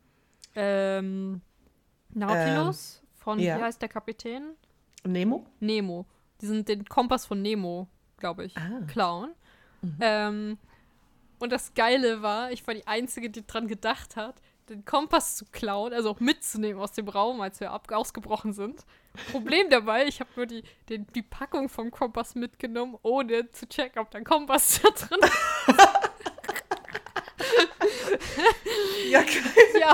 Nautilus? Wie heißt der Kapitän? Nemo? Nemo. Den Kompass von Nemo, glaube ich, klauen. Und das Geile war, ich war die Einzige, die dran gedacht hat, den Kompass zu klauen, also auch mitzunehmen aus dem Raum, als wir ausgebrochen sind. Problem dabei, ich habe nur die Packung vom Kompass mitgenommen, ohne zu checken, ob der Kompass da drin ist. Ja, geil. Ja.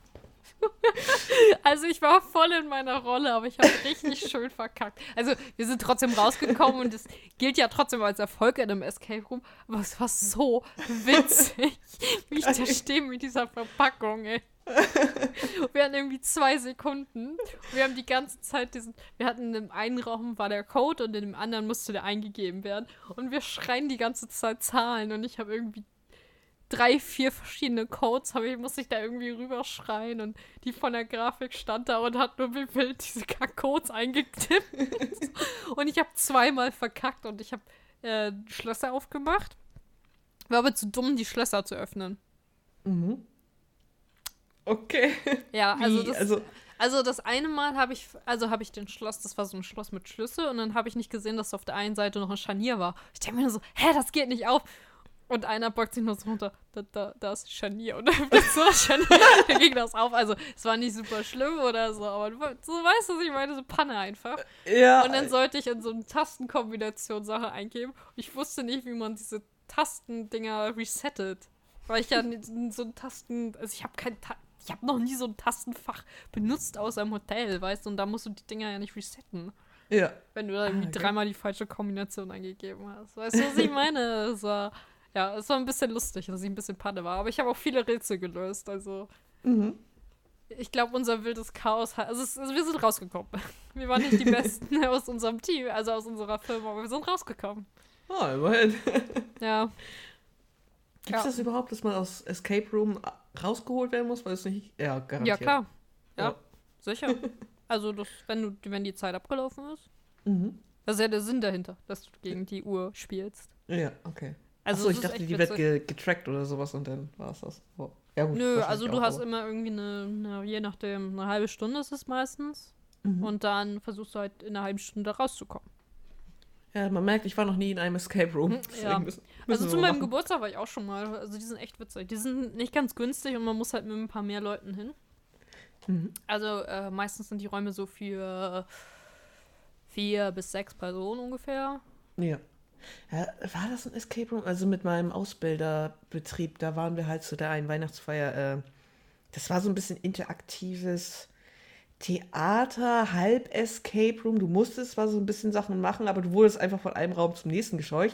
Also ich war voll in meiner Rolle, aber ich habe richtig schön verkackt. Also wir sind trotzdem rausgekommen und es gilt ja trotzdem als Erfolg in einem Escape Room, aber es war so witzig, wie ich da stehe mit dieser Verpackung, ey. Wir hatten irgendwie 2 Sekunden. Wir haben die ganze Zeit wir hatten in dem einen Raum war der Code und in dem anderen musste der eingegeben werden. Und wir schreien die ganze Zeit Zahlen und ich habe irgendwie 3, 4 verschiedene Codes, musste ich da irgendwie rüberschreien und die von der Grafik stand da und hat nur wie wild diese Codes eingetippt. Und ich habe 2-mal verkackt und ich habe Schlösser aufgemacht. War aber zu dumm, die Schlösser zu öffnen. Mhm. Okay. Ja, also das eine Mal habe ich den Schloss, das war so ein Schloss mit Schlüssel und dann habe ich nicht gesehen, dass auf der einen Seite noch ein Scharnier war. Ich denke mir nur so, das geht nicht auf. Und einer beugt sich nur so runter, da ist Scharnier. Und dann öffnet so das Scharnier, dann ging das auf. Also, es war nicht super schlimm oder so, aber du weißt, was ich meine, so Panne einfach. Ja. Und dann sollte ich in so eine Tastenkombination Sache eingeben. Und ich wusste nicht, wie man diese Tastendinger resettet. Weil ich ja so ein also ich habe noch nie so ein Tastenfach benutzt außer im Hotel, weißt du, und da musst du die Dinger ja nicht resetten. Ja. Wenn du da irgendwie 3-mal die falsche Kombination eingegeben hast. Weißt du, was ich meine? Es war ein bisschen lustig, dass ich ein bisschen Panne war. Aber ich habe auch viele Rätsel gelöst, also ich glaube, unser wildes Chaos wir sind rausgekommen. Wir waren nicht die Besten aus unserem Team, also aus unserer Firma, aber wir sind rausgekommen. Oh, immerhin. Ja. Gibt es das überhaupt, dass man aus Escape Room rausgeholt werden muss? Weil es nicht. Ja, garantiert. Ja, klar. Ja, sicher. Also, wenn die Zeit abgelaufen ist. Das ist ja der Sinn dahinter, dass du gegen die Uhr spielst. Ja, okay. Also achso, ich dachte, die wird getrackt oder sowas und dann war es das. Oh. Ja, gut, nö, also du hast immer irgendwie je nachdem, eine halbe Stunde ist es meistens. Und dann versuchst du halt in einer halben Stunde rauszukommen. Ja, man merkt, ich war noch nie in einem Escape Room. Ja. Also zu meinem Geburtstag war ich auch schon mal. Also die sind echt witzig. Die sind nicht ganz günstig und man muss halt mit ein paar mehr Leuten hin. Also meistens sind die Räume so für 4 bis 6 Personen ungefähr. Ja. War das ein Escape Room? Also mit meinem Ausbilderbetrieb, da waren wir halt zu der einen Weihnachtsfeier. Das war so ein bisschen interaktives Theater, Halb-Escape Room. Du musstest zwar so ein bisschen Sachen machen, aber du wurdest einfach von einem Raum zum nächsten gescheucht.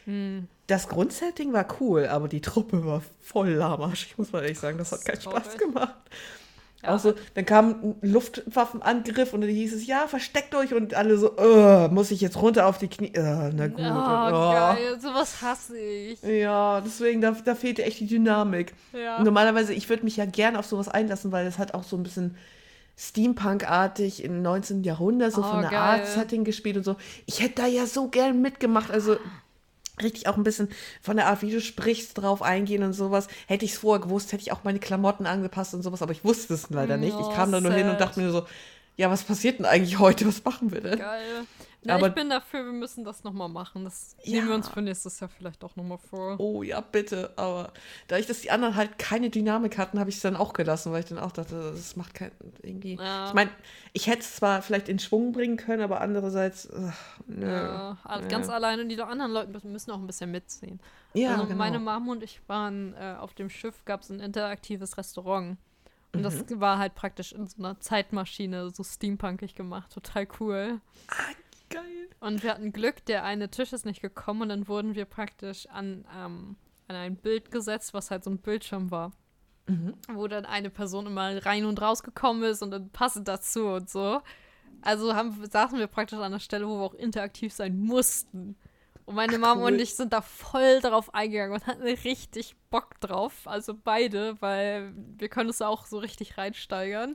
Das Grundsetting war cool, aber die Truppe war voll lahmarsch. Ich muss mal ehrlich sagen, das hat keinen Spaß gemacht. Ja. Auch so, dann kam ein Luftwaffenangriff und dann hieß es, ja, versteckt euch und alle so, muss ich jetzt runter auf die Knie? Na gut. Geil, sowas hasse ich. Ja, deswegen, da fehlte echt die Dynamik. Ja. Und normalerweise, ich würde mich ja gern auf sowas einlassen, weil es hat auch so ein bisschen Steampunk-artig im 19. Jahrhundert, so von der Art-Setting gespielt und so. Ich hätte da ja so gern mitgemacht, also richtig auch ein bisschen von der Art, wie du sprichst, drauf eingehen und sowas. Hätte ich es vorher gewusst, hätte ich auch meine Klamotten angepasst und sowas, aber ich wusste es leider nicht. Ich kam da nur hin und dachte mir so, ja, was passiert denn eigentlich heute? Was machen wir denn? Geil. Na, aber ich bin dafür, wir müssen das nochmal machen. Das nehmen wir uns für nächstes Jahr vielleicht auch nochmal vor. Oh ja, bitte. Aber da dass die anderen halt keine Dynamik hatten, habe ich es dann auch gelassen, weil ich dann auch dachte, das macht keinen irgendwie. Ja. Ich meine, ich hätte es zwar vielleicht in Schwung bringen können, aber andererseits, nö. Ja, ganz alleine. Und die anderen Leute müssen auch ein bisschen mitziehen. Ja, also genau. Meine Mom und ich waren auf dem Schiff, gab es ein interaktives Restaurant. Und das war halt praktisch in so einer Zeitmaschine so steampunkig gemacht. Total cool. Geil. Und wir hatten Glück, der eine Tisch ist nicht gekommen und dann wurden wir praktisch an ein Bild gesetzt, was halt so ein Bildschirm war. Wo dann eine Person immer rein und raus gekommen ist und dann passend dazu und so. Also saßen wir praktisch an der Stelle, wo wir auch interaktiv sein mussten. Und meine Mom und ich sind da voll drauf eingegangen und hatten richtig Bock drauf. Also beide, weil wir können es auch so richtig reinsteigern.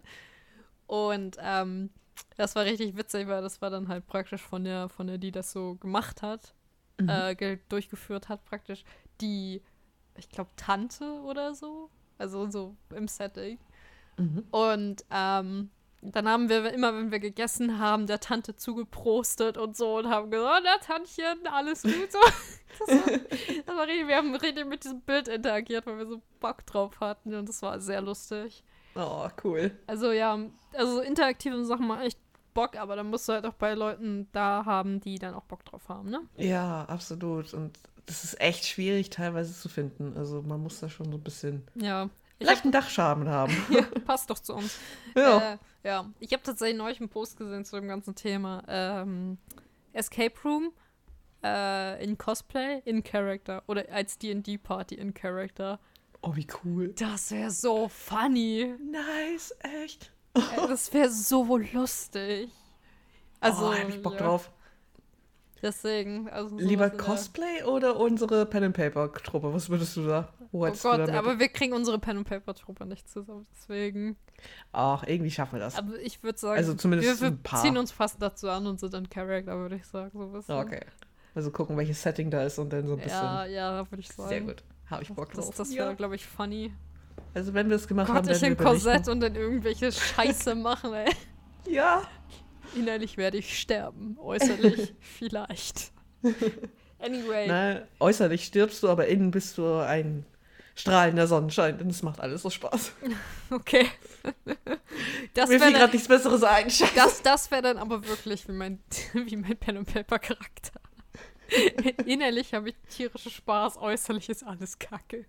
Und das war richtig witzig, weil das war dann halt praktisch von der, die das so gemacht hat, durchgeführt hat, praktisch die, ich glaube, Tante oder so. Also so im Setting. Und Dann haben wir immer, wenn wir gegessen haben, der Tante zugeprostet und so und haben gesagt, na Tantchen, alles gut. So. Wir haben richtig mit diesem Bild interagiert, weil wir so Bock drauf hatten und das war sehr lustig. Oh, cool. Also ja, also interaktive Sachen machen echt Bock, aber dann musst du halt auch bei Leuten da haben, die dann auch Bock drauf haben, ne? Ja, absolut. Und das ist echt schwierig teilweise zu finden. Also man muss da schon so ein bisschen leichten Dachschaden haben. Ja, passt doch zu uns. Ja. Ja, ich habe tatsächlich neulich einen Post gesehen zu dem ganzen Thema. Escape Room in Cosplay, in Character. Oder als D&D-Party in Character. Oh, wie cool. Das wäre so funny. Nice, echt. Das wäre so lustig. Also, hab ich Bock drauf. Deswegen. Also Lieber Cosplay oder unsere Pen-and-Paper-Truppe? Was würdest du da? Oh Gott, aber wir kriegen unsere Pen-and-Paper-Truppe nicht zusammen. Deswegen. Ach, irgendwie schaffen wir das. Aber ich würde sagen, also zumindest wir ein paar. ziehen uns fast dazu an und sind dann Charakter, würde ich sagen. So ein bisschen. Okay. Also gucken, welches Setting da ist und dann so ein bisschen. Ja, würde ich sagen. Sehr gut. Habe ich Bock drauf. Das wäre, glaube ich, funny. Also wenn wir es gemacht Gott, haben, ich im Korsett und dann irgendwelche Scheiße machen, ey. Ja. Innerlich werde ich sterben. Äußerlich vielleicht. Anyway. Na, äußerlich stirbst du, aber innen bist du ein strahlender Sonnenschein, denn es macht alles so Spaß. Okay. Mir fiel gerade nichts Besseres ein. Das wäre dann aber wirklich wie mein Pen-and-Paper-Charakter. Innerlich habe ich tierische Spaß, äußerlich ist alles Kacke.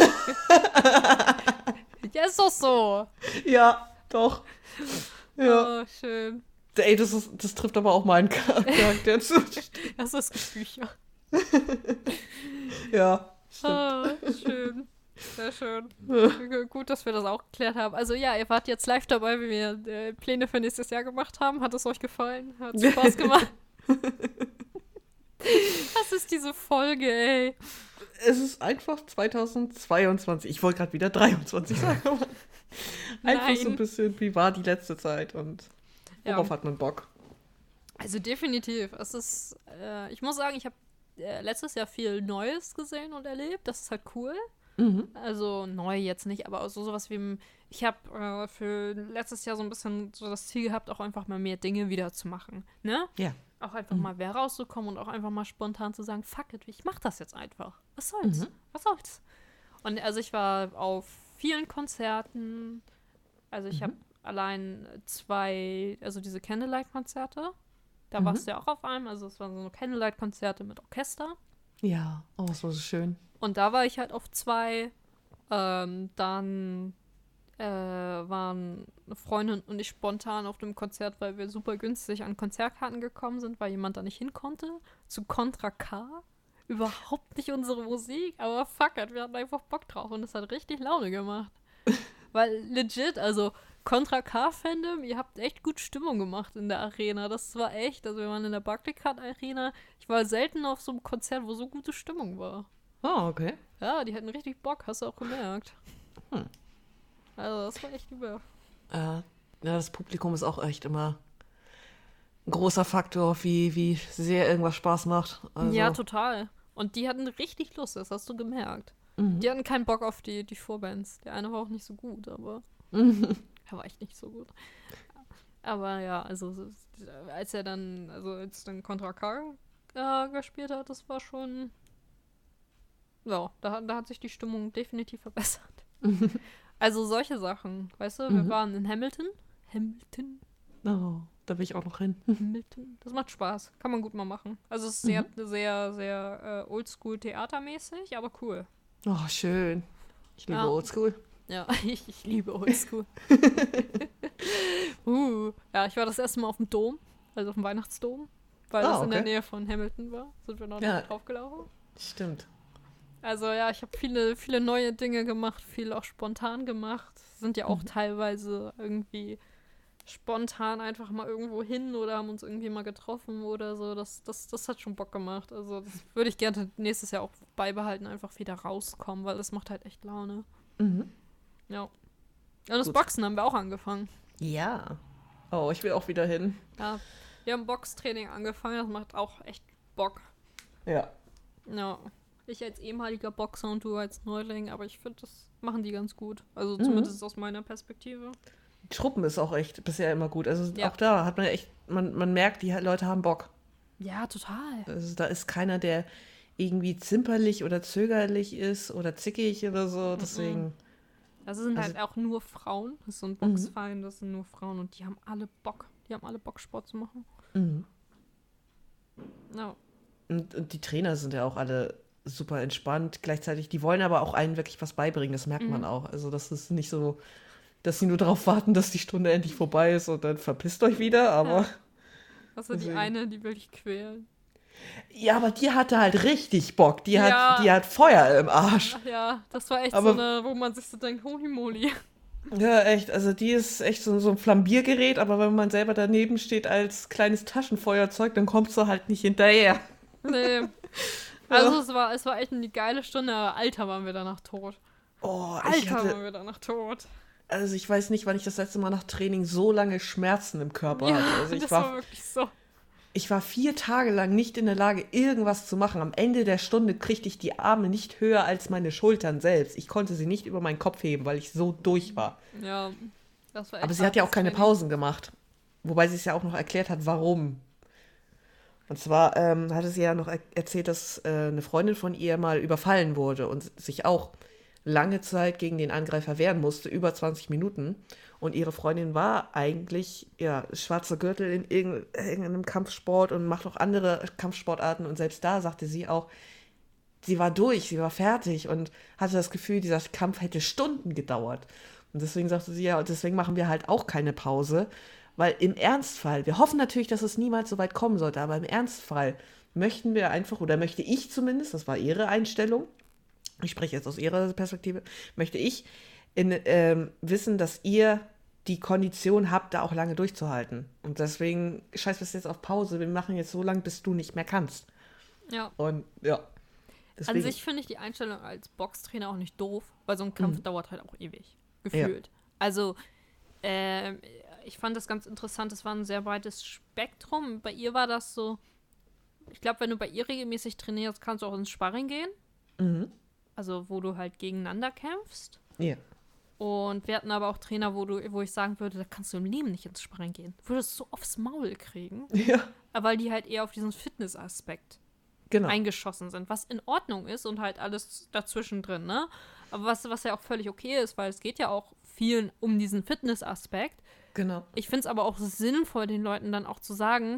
Ja, ist doch so. Ja, doch. Ja. Oh, schön. Ey, das trifft aber auch meinen Charakter zu. Das ist Bücher. Ja, stimmt. Oh, schön. Sehr schön. Gut, dass wir das auch geklärt haben. Also ja, ihr wart jetzt live dabei, wie wir Pläne für nächstes Jahr gemacht haben. Hat es euch gefallen? Hat es Spaß gemacht? Was ist diese Folge, ey? Es ist einfach 2022. Ich wollte gerade wieder 23 sagen. Einfach so ein bisschen, wie war die letzte Zeit und worauf hat man Bock? Also definitiv. Es ist, ich muss sagen, ich habe letztes Jahr viel Neues gesehen und erlebt. Das ist halt cool. Mhm. Also neu jetzt nicht, aber auch sowas wie, ich habe für letztes Jahr so ein bisschen so das Ziel gehabt, auch einfach mal mehr Dinge wieder zu machen, ne? Ja. Auch einfach mal wieder rauszukommen und auch einfach mal spontan zu sagen, fuck it, ich mach das jetzt einfach. Was soll's? Mhm. Was soll's? Und also ich war auf vielen Konzerten, also ich habe allein 2, also diese Candlelight-Konzerte, da warst du ja auch auf einem, also es waren so Candlelight-Konzerte mit Orchester. Ja, oh, das war so schön. Und da war ich halt auf 2. Dann waren eine Freundin und ich spontan auf dem Konzert, weil wir super günstig an Konzertkarten gekommen sind, weil jemand da nicht hin konnte. Zu Contra K. Überhaupt nicht unsere Musik, aber fuck it, wir hatten einfach Bock drauf und es hat richtig Laune gemacht. Weil legit, also Contra K-Fandom, ihr habt echt gut Stimmung gemacht in der Arena. Das war echt, also wir waren in der Barclaycard Arena. Ich war selten auf so einem Konzert, wo so gute Stimmung war. Oh, okay. Ja, die hatten richtig Bock, hast du auch gemerkt. Also, das war echt über. Ja, das Publikum ist auch echt immer ein großer Faktor, wie sehr irgendwas Spaß macht. Also. Ja, total. Und die hatten richtig Lust, das hast du gemerkt. Die hatten keinen Bock auf die Vorbands. Der eine war auch nicht so gut, aber er war echt nicht so gut. Aber ja, also als dann Contra K gespielt hat, das war schon. Ja, da hat sich die Stimmung definitiv verbessert. Also solche Sachen, weißt du, wir waren in Hamilton. Oh, da will ich auch noch hin. Hamilton. Das macht Spaß. Kann man gut mal machen. Also es ist sehr, sehr, sehr oldschool theatermäßig, aber cool. Oh, schön. Ich liebe Oldschool. Ja, ich liebe Oldschool. Ja, ich war das erste Mal auf dem Dom, also auf dem Weihnachtsdom, weil das in der Nähe von Hamilton war. Sind wir noch nicht draufgelaufen. Stimmt. Also ja, ich habe viele, viele neue Dinge gemacht, viel auch spontan gemacht. Sind ja auch teilweise irgendwie spontan einfach mal irgendwo hin oder haben uns irgendwie mal getroffen oder so. Das hat schon Bock gemacht. Also das würde ich gerne nächstes Jahr auch beibehalten, einfach wieder rauskommen, weil das macht halt echt Laune. Ja. Und das Boxen haben wir auch angefangen. Ja. Oh, ich will auch wieder hin. Ja, wir haben Boxtraining angefangen, das macht auch echt Bock. Ja. Ja. Ich als ehemaliger Boxer und du als Neuling, aber ich finde, das machen die ganz gut. Also zumindest aus meiner Perspektive. Die Truppen ist auch echt bisher immer gut. Also Ja. auch da hat man echt, man merkt, die Leute haben Bock. Ja, total. Also da ist keiner, der irgendwie zimperlich oder zögerlich ist oder zickig oder so. Deswegen. Das sind halt auch nur Frauen. Das ist so ein Boxverein, das sind nur Frauen und die haben alle Bock. Die haben alle Bock, Sport zu machen. Mhm. Ja. Und die Trainer sind ja auch alle super entspannt. Gleichzeitig, die wollen aber auch einen wirklich was beibringen. Das merkt man auch. Also das ist nicht so, dass sie nur darauf warten, dass die Stunde endlich vorbei ist und dann verpisst euch wieder. Aber Ja. Also die eine, die will dich quälen. ja, aber die hatte halt richtig Bock. Die hat Feuer im Arsch. Ach ja, das war echt Aber- so eine, wo man sich so denkt, holy moly. Ja, echt. Also die ist echt so ein Flambiergerät, aber wenn man selber daneben steht als kleines Taschenfeuerzeug, dann kommst du halt nicht hinterher. Nee. Also es war echt eine geile Stunde, aber Alter, waren wir danach tot. Oh, Waren wir danach tot. also ich weiß nicht, wann ich das letzte Mal nach Training so lange Schmerzen im Körper hatte. Also das war wirklich so. ich war 4 Tage lang nicht in der Lage, irgendwas zu machen. Am Ende der Stunde kriegte ich die Arme nicht höher als meine Schultern selbst. Ich konnte sie nicht über meinen Kopf heben, weil ich so durch war. Ja, das war echt. Aber sie hat ja auch keine hartes Training. Pausen gemacht. Wobei sie es ja auch noch erklärt hat, warum. Und zwar hatte sie ja noch erzählt, dass eine Freundin von ihr mal überfallen wurde und sich auch lange Zeit gegen den Angreifer wehren musste, über 20 Minuten. Und ihre Freundin war eigentlich schwarzer Gürtel in irgendeinem Kampfsport und macht auch andere Kampfsportarten. Und selbst da sagte sie auch, sie war durch, sie war fertig und hatte das Gefühl, dieser Kampf hätte Stunden gedauert. Und deswegen sagte sie, ja, deswegen machen wir halt auch keine Pause, weil im Ernstfall, wir hoffen natürlich, dass es niemals so weit kommen sollte, aber im Ernstfall möchten wir einfach, oder möchte ich zumindest, das war ihre Einstellung, ich spreche jetzt aus ihrer Perspektive, möchte ich wissen, dass ihr die Kondition habt, da auch lange durchzuhalten. Und deswegen scheiß bis jetzt auf Pause, wir machen jetzt so lange, bis du nicht mehr kannst. Ja. Und ja. An sich finde ich die Einstellung als Boxtrainer auch nicht doof, weil so ein Kampf dauert halt auch ewig. Gefühlt. Also, ich fand das ganz interessant, es war ein sehr breites Spektrum. Bei ihr war das so, ich glaube, wenn du bei ihr regelmäßig trainierst, kannst du auch ins Sparring gehen. Mhm. Also, wo du halt gegeneinander kämpfst. Ja. Und wir hatten aber auch Trainer, wo ich sagen würde, da kannst du im Leben nicht ins Sparring gehen. Du würdest so aufs Maul kriegen. Ja, Aber weil die halt eher auf diesen Fitnessaspekt genau. eingeschossen sind, was in Ordnung ist und halt alles dazwischen drin, ne? Aber was ja auch völlig okay ist, weil es geht ja auch vielen um diesen Fitnessaspekt. Genau. Ich finde es aber auch sinnvoll, den Leuten dann auch zu sagen,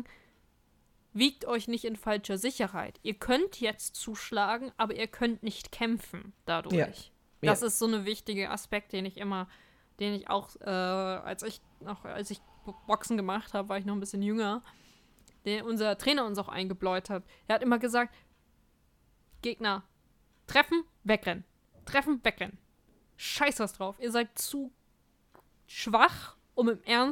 wiegt euch nicht in falscher Sicherheit. Ihr könnt jetzt zuschlagen, aber ihr könnt nicht kämpfen dadurch. Ja. Das ist so ein wichtiger Aspekt, den ich auch, als ich Boxen gemacht habe, war ich noch ein bisschen jünger, den unser Trainer uns auch eingebläut hat. Er hat immer gesagt, Gegner, treffen, wegrennen. Treffen, wegrennen. Scheiß was drauf. Ihr seid zu schwach, um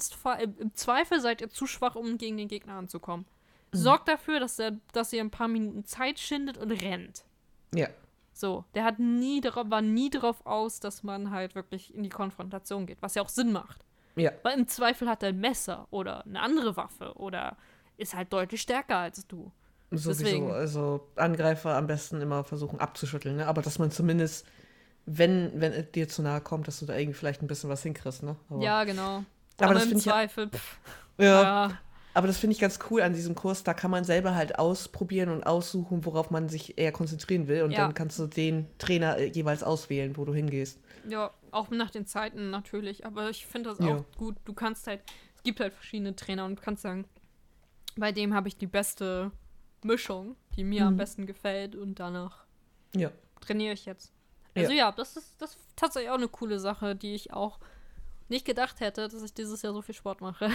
im Zweifel seid ihr zu schwach, um gegen den Gegner anzukommen. Sorgt dafür, dass ihr ein paar Minuten Zeit schindet und rennt. Ja. So, der war nie darauf aus, dass man halt wirklich in die Konfrontation geht, was ja auch Sinn macht. Ja. Weil im Zweifel hat er ein Messer oder eine andere Waffe oder ist halt deutlich stärker als du. Sowieso. Deswegen. Also Angreifer am besten immer versuchen abzuschütteln, ne? Aber dass man zumindest, wenn es dir zu nahe kommt, dass du da irgendwie vielleicht ein bisschen was hinkriegst, ne? Aber, Ja, genau. Aber das im finde ich Zweifel, ja. Aber das finde ich ganz cool an diesem Kurs. Da kann man selber halt ausprobieren und aussuchen, worauf man sich eher konzentrieren will. Und Ja. dann kannst du den Trainer jeweils auswählen, wo du hingehst. ja, auch nach den Zeiten natürlich. Aber ich finde das Ja. auch gut. Du kannst halt, es gibt halt verschiedene Trainer und du kannst sagen, bei dem habe ich die beste Mischung, die mir am besten gefällt und danach Ja. trainiere ich jetzt. Also ja, das ist tatsächlich auch eine coole Sache, die ich auch nicht gedacht hätte, dass ich dieses Jahr so viel Sport mache.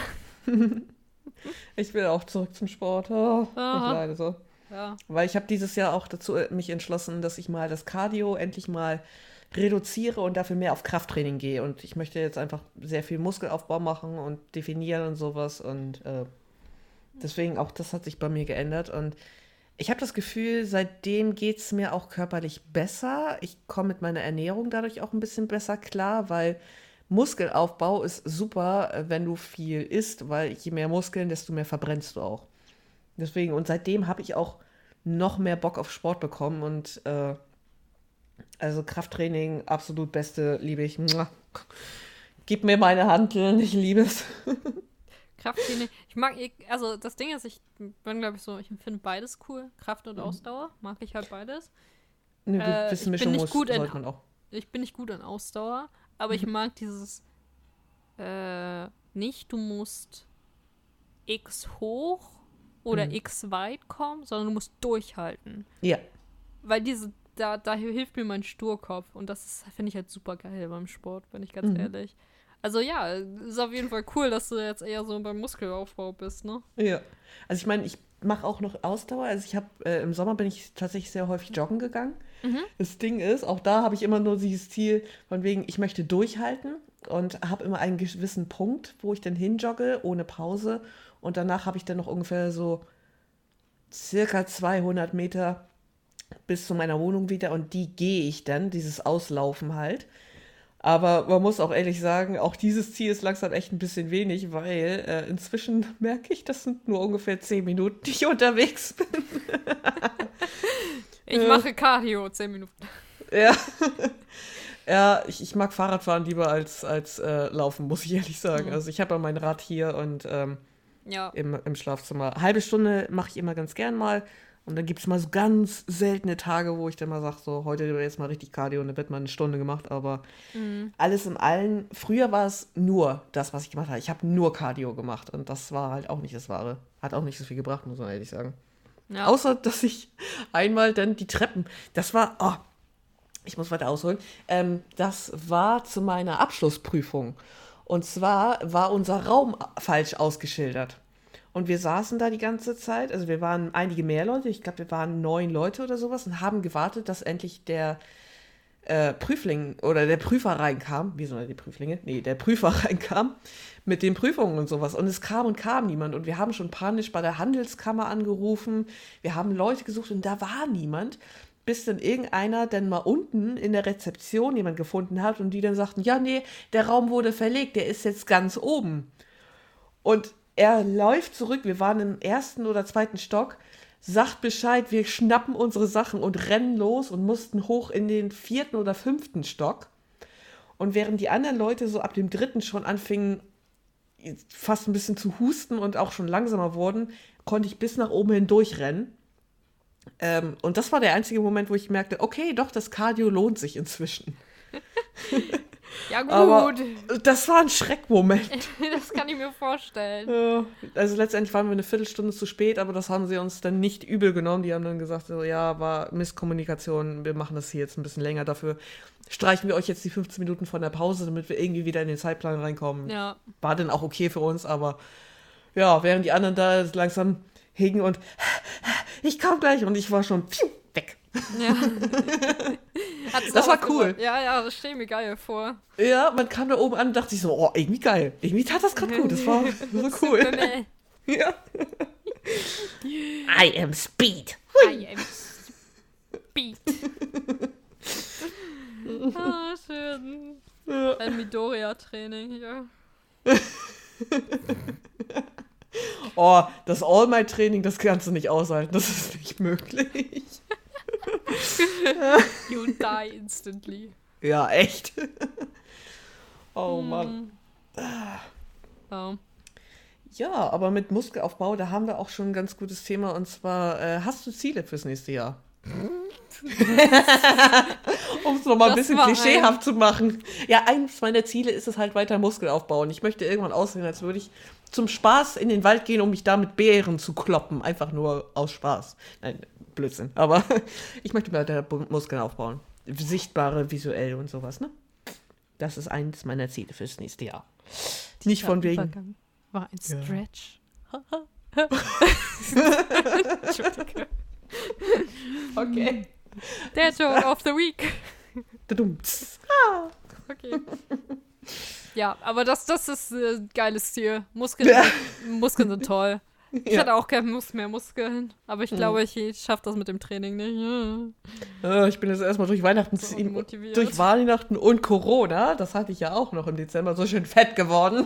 Ich will auch zurück zum Sport. Oh, ich Aha. leide so. Ja. Weil ich habe dieses Jahr auch dazu mich entschlossen, dass ich mal das Cardio endlich mal reduziere und dafür mehr auf Krafttraining gehe. Und ich möchte jetzt einfach sehr viel Muskelaufbau machen und definieren und sowas. Und deswegen auch das hat sich bei mir geändert. Und ich habe das Gefühl, seitdem geht es mir auch körperlich besser. Ich komme mit meiner Ernährung dadurch auch ein bisschen besser klar, weil Muskelaufbau ist super, wenn du viel isst, weil je mehr Muskeln, desto mehr verbrennst du auch. Deswegen, und seitdem habe ich auch noch mehr Bock auf Sport bekommen und also Krafttraining, absolut beste, liebe ich. Mua. Gib mir meine Hanteln, ich liebe es. Krafttraining. Also das Ding ist, ich bin, glaube ich, so, ich finde beides cool. Kraft und Ausdauer. Mag ich halt beides. Eine gewisse Mischung sollte man auch. Ich bin nicht gut in Ausdauer, aber ich mag dieses nicht, du musst x hoch oder x weit kommen, sondern du musst durchhalten. Ja. Weil da hilft mir mein Sturkopf und das finde ich halt super geil beim Sport, bin ich ganz ehrlich. Also ja, ist auf jeden Fall cool, dass du jetzt eher so beim Muskelaufbau bist, ne? Ja. Also ich meine, ich mache auch noch Ausdauer. Also ich habe im Sommer bin ich tatsächlich sehr häufig joggen gegangen. Das Ding ist, auch da habe ich immer nur dieses Ziel von wegen, ich möchte durchhalten und habe immer einen gewissen Punkt, wo ich dann hinjogge, ohne Pause. Und danach habe ich dann noch ungefähr so circa 200 Meter bis zu meiner Wohnung wieder und die gehe ich dann, dieses Auslaufen halt. Aber man muss auch ehrlich sagen, auch dieses Ziel ist langsam echt ein bisschen wenig, weil inzwischen merke ich, das sind nur ungefähr 10 Minuten, die ich unterwegs bin. Ich mache Cardio, 10 Minuten. Ja. Ja, ich mag Fahrradfahren lieber als Laufen, muss ich ehrlich sagen. Also ich habe ja mein Rad hier und im Schlafzimmer. Halbe Stunde mache ich immer ganz gern mal. Und dann gibt es mal so ganz seltene Tage, wo ich dann mal sage, so heute jetzt mal richtig Cardio und dann wird mal eine Stunde gemacht. Aber alles in allem, früher war es nur das, was ich gemacht habe. Ich habe nur Cardio gemacht und das war halt auch nicht das Wahre. Hat auch nicht so viel gebracht, muss man ehrlich sagen. Ja. Außer, dass ich einmal dann die Treppen, das war, ich muss weiter ausholen, das war zu meiner Abschlussprüfung. Und zwar war unser Raum falsch ausgeschildert. Und wir saßen da die ganze Zeit, also wir waren einige mehr Leute, ich glaube, wir waren 9 Leute oder sowas und haben gewartet, dass endlich der Prüfling oder der Prüfer reinkam. Wie sollen die Prüflinge? Nee, der Prüfer reinkam mit den Prüfungen und sowas. Und es kam und kam niemand. Und wir haben schon panisch bei der Handelskammer angerufen. Wir haben Leute gesucht und da war niemand. Bis dann irgendeiner dann mal unten in der Rezeption jemand gefunden hat und die dann sagten, ja, nee, der Raum wurde verlegt, der ist jetzt ganz oben. Und er läuft zurück, wir waren im 1. oder 2. Stock, sagt Bescheid, wir schnappen unsere Sachen und rennen los und mussten hoch in den 4. oder 5. Stock. Und während die anderen Leute so ab dem 3. schon anfingen, fast ein bisschen zu husten und auch schon langsamer wurden, konnte ich bis nach oben hin durchrennen. Und das war der einzige Moment, wo ich merkte, okay, doch, das Cardio lohnt sich inzwischen. Ja, gut. Aber das war ein Schreckmoment. Das kann ich mir vorstellen. Also letztendlich waren wir eine Viertelstunde zu spät, aber das haben sie uns dann nicht übel genommen. Die haben dann gesagt, so, ja, war Misskommunikation, wir machen das hier jetzt ein bisschen länger. Dafür streichen wir euch jetzt die 15 Minuten von der Pause, damit wir irgendwie wieder in den Zeitplan reinkommen. Ja. War dann auch okay für uns, aber ja, während die anderen da langsam hingen und ich komme gleich und ich war schon weg. Ja. Das war cool. Ja, das stelle ich mir geil vor. Ja, man kam da oben an und dachte sich so, oh, irgendwie geil. Irgendwie tat das gerade gut. Das war so cool. Ja. I am Speed. I am Speed. Schön. Ja. Ein Midoriya-Training, ja. Oh, das All-Might-Training, das kannst du nicht aushalten. Das ist nicht möglich. You die instantly. Ja, echt. Oh Mann. Oh. Ja, aber mit Muskelaufbau, da haben wir auch schon ein ganz gutes Thema. Und zwar, hast du Ziele fürs nächste Jahr? Um es nochmal ein bisschen klischeehaft zu machen. Ja, eines meiner Ziele ist es halt weiter Muskelaufbau. Und ich möchte irgendwann aussehen, als würde ich zum Spaß in den Wald gehen, um mich da mit Bären zu kloppen. Einfach nur aus Spaß. Nein, Blödsinn. Aber ich möchte weiter Muskeln aufbauen. Sichtbare, visuell und sowas, ne? Das ist eines meiner Ziele fürs nächste Jahr. Nicht von wegen... Übergang war ein Stretch. Entschuldige. Okay. Der Joke of the Week. Okay. Ja, aber das ist ein geiles Ziel. Muskeln sind toll. Ich hatte auch keine mehr Muskeln, aber ich glaube, ich schaffe das mit dem Training nicht. Ich bin jetzt erstmal durch Weihnachten und Corona, das hatte ich ja auch noch im Dezember, so schön fett geworden.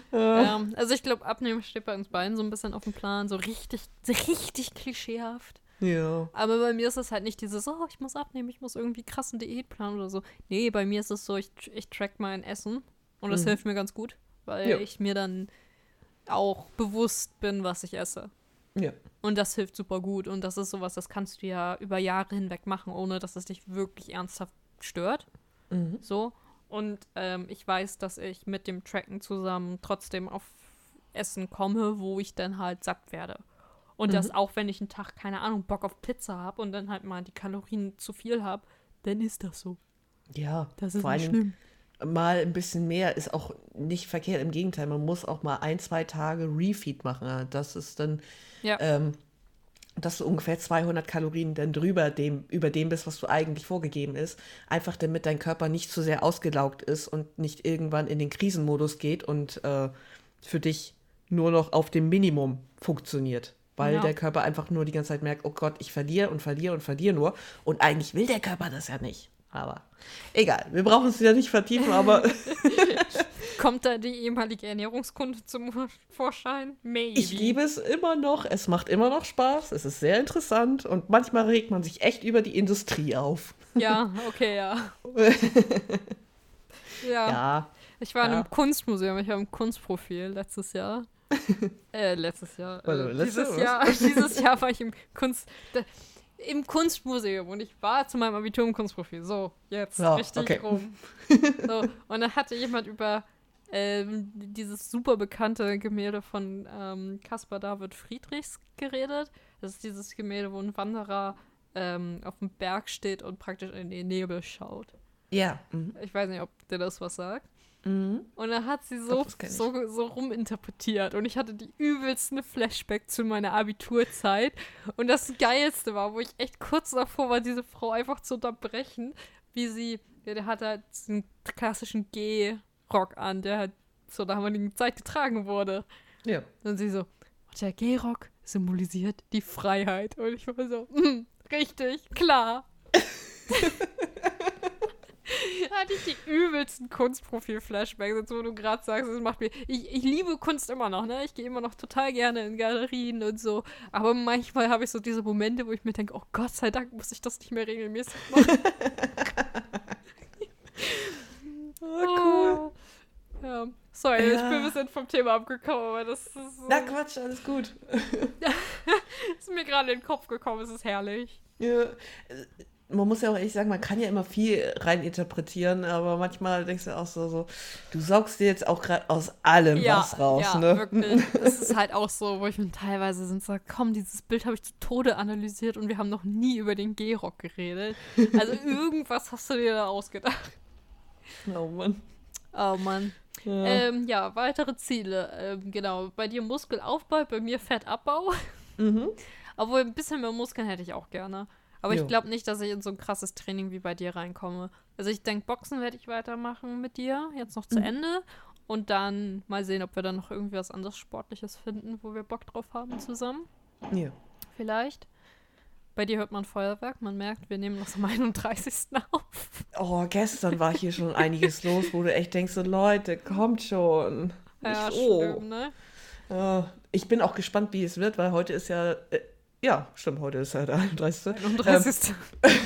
Ja, also ich glaube, Abnehmen steht bei uns beiden so ein bisschen auf dem Plan, so richtig klischeehaft. Ja. Aber bei mir ist es halt nicht dieses, oh, ich muss abnehmen, ich muss irgendwie krassen Diätplan oder so. Nee, bei mir ist es so, ich track mein Essen und das hilft mir ganz gut, weil ich mir dann auch bewusst bin, was ich esse. Ja. Und das hilft super gut und das ist sowas, das kannst du ja über Jahre hinweg machen, ohne dass es dich wirklich ernsthaft stört. So. Und ich weiß, dass ich mit dem Tracken zusammen trotzdem auf Essen komme, wo ich dann halt satt werde. Und das auch, wenn ich einen Tag, keine Ahnung, Bock auf Pizza habe und dann halt mal die Kalorien zu viel habe, dann ist das so. Ja, Das ist vor nicht allem schlimm. mal ein bisschen mehr ist auch nicht verkehrt. Im Gegenteil, man muss auch mal 1-2 Tage Refeed machen. Das ist dann, dass du ungefähr 200 Kalorien dann über dem bist, was du eigentlich vorgegeben ist. Einfach damit dein Körper nicht zu sehr ausgelaugt ist und nicht irgendwann in den Krisenmodus geht und für dich nur noch auf dem Minimum funktioniert. Weil der Körper einfach nur die ganze Zeit merkt, oh Gott, ich verliere und verliere und verliere nur. Und eigentlich will der Körper das ja nicht. Aber egal, wir brauchen es ja nicht vertiefen, aber Kommt da die ehemalige Ernährungskunde zum Vorschein? Maybe. ich liebe es immer noch. Es macht immer noch Spaß. Es ist sehr interessant. Und manchmal regt man sich echt über die Industrie auf. Ja, okay, ja. Ja. Ich war in einem Kunstmuseum, ich habe ein Kunstprofil letztes Jahr. Dieses Jahr war ich im Kunstmuseum und ich war zu meinem Abitur im Kunstprofil. So, jetzt richtig rum. So, und dann hatte jemand über dieses super bekannte Gemälde von Caspar David Friedrichs geredet. Das ist dieses Gemälde, wo ein Wanderer auf dem Berg steht und praktisch in den Nebel schaut. Ja. Ich weiß nicht, ob dir das was sagt. Mhm. Und dann hat sie so ruminterpretiert und ich hatte die übelsten Flashback zu meiner Abiturzeit und das Geilste war, wo ich echt kurz davor war, diese Frau einfach zu unterbrechen, der hat halt einen klassischen G-Rock an, der halt zur damaligen Zeit getragen wurde. Ja. Und sie so, und der G-Rock symbolisiert die Freiheit und ich war so, richtig, klar. Hatte ich die übelsten Kunstprofil-Flashbacks, wo du gerade sagst, es macht mir. Ich liebe Kunst immer noch, ne? Ich gehe immer noch total gerne in Galerien und so. Aber manchmal habe ich so diese Momente, wo ich mir denke, oh Gott sei Dank muss ich das nicht mehr regelmäßig machen. Cool. Ja. Sorry, ich bin ein bisschen vom Thema abgekommen, aber das ist. Na Quatsch, alles gut. Ist mir gerade in den Kopf gekommen, es ist herrlich. Ja. Man muss ja auch ehrlich sagen, man kann ja immer viel reininterpretieren, aber manchmal denkst du auch so, du saugst dir jetzt auch gerade aus allem was raus, ja, ne? Wirklich. Das ist halt auch so, wo ich mir teilweise so, komm, dieses Bild habe ich zu Tode analysiert und wir haben noch nie über den G-Rock geredet. Also irgendwas hast du dir da ausgedacht. Oh Mann. Oh Mann. Ja, weitere Ziele. Genau, bei dir Muskelaufbau, bei mir Fettabbau. Obwohl ein bisschen mehr Muskeln hätte ich auch gerne. Aber ich glaube nicht, dass ich in so ein krasses Training wie bei dir reinkomme. Also ich denke, Boxen werde ich weitermachen mit dir, jetzt noch zu Ende. Und dann mal sehen, ob wir dann noch irgendwie was anderes Sportliches finden, wo wir Bock drauf haben zusammen. Ja. Vielleicht. Bei dir hört man Feuerwerk, man merkt, wir nehmen das am 31. auf. Oh, gestern war hier schon einiges los, wo du echt denkst, so, Leute, kommt schon. Ja, stimmt, ne? Ich bin auch gespannt, wie es wird, weil heute ist ja... Ja, stimmt, heute ist ja der 31. 31.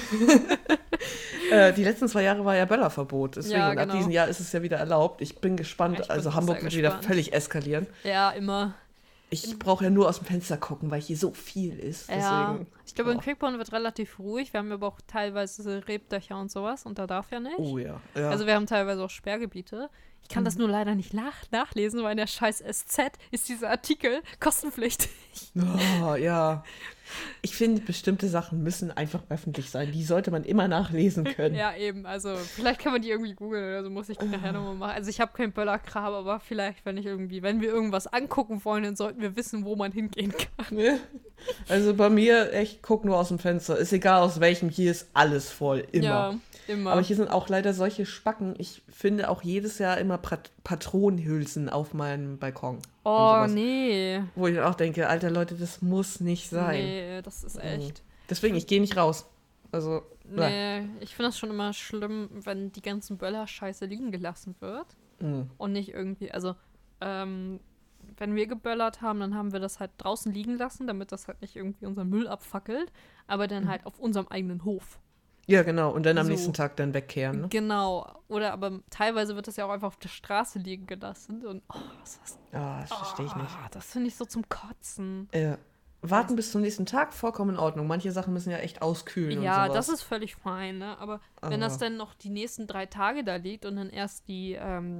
Die letzten 2 Jahre war ja Böllerverbot. Deswegen, ja, und ab diesem Jahr ist es ja wieder erlaubt. Ich bin gespannt. Also Hamburg wird wieder völlig eskalieren. Ja, immer. Ich brauche ja nur aus dem Fenster gucken, weil hier so viel ist. Ja, deswegen, ich glaube, in Quickborn wird relativ ruhig. Wir haben aber auch teilweise Rebdächer und sowas und da darf ja nicht. Oh ja. Also wir haben teilweise auch Sperrgebiete. Ich kann das nur leider nicht nachlesen, weil in der scheiß SZ ist dieser Artikel kostenpflichtig. Oh, ja. Ich finde, bestimmte Sachen müssen einfach öffentlich sein. Die sollte man immer nachlesen können. Ja, eben. Also, vielleicht kann man die irgendwie googeln oder so, muss ich nachher nochmal machen. Also, ich habe keinen Böllerkram, aber vielleicht, wenn wir irgendwas angucken wollen, dann sollten wir wissen, wo man hingehen kann. Ne? Also, bei mir, echt, guck nur aus dem Fenster. Ist egal aus welchem, hier ist alles voll. Immer. Ja, immer. Aber hier sind auch leider solche Spacken. Ich finde auch jedes Jahr immer Patronenhülsen auf meinem Balkon. Oh, nee. Wo ich dann auch denke, alter Leute, das muss nicht sein. Nee, das ist echt. Deswegen, ich gehe nicht raus. Also, nee, ich finde das schon immer schlimm, wenn die ganzen Böller-Scheiße liegen gelassen wird. Und nicht irgendwie, also, wenn wir geböllert haben, dann haben wir das halt draußen liegen lassen, damit das halt nicht irgendwie unseren Müll abfackelt, aber dann halt auf unserem eigenen Hof. Ja, genau. Und dann am So. nächsten Tag dann wegkehren. Ne? Genau. Oder aber teilweise wird das ja auch einfach auf der Straße liegen gelassen. Und Das verstehe ich nicht. Das finde ich so zum Kotzen. Warten bis zum nächsten Tag, vollkommen in Ordnung. Manche Sachen müssen ja echt auskühlen Ja, und sowas. das ist völlig fein, ne? Aber wenn das dann noch die nächsten 3 Tage da liegt und dann erst die,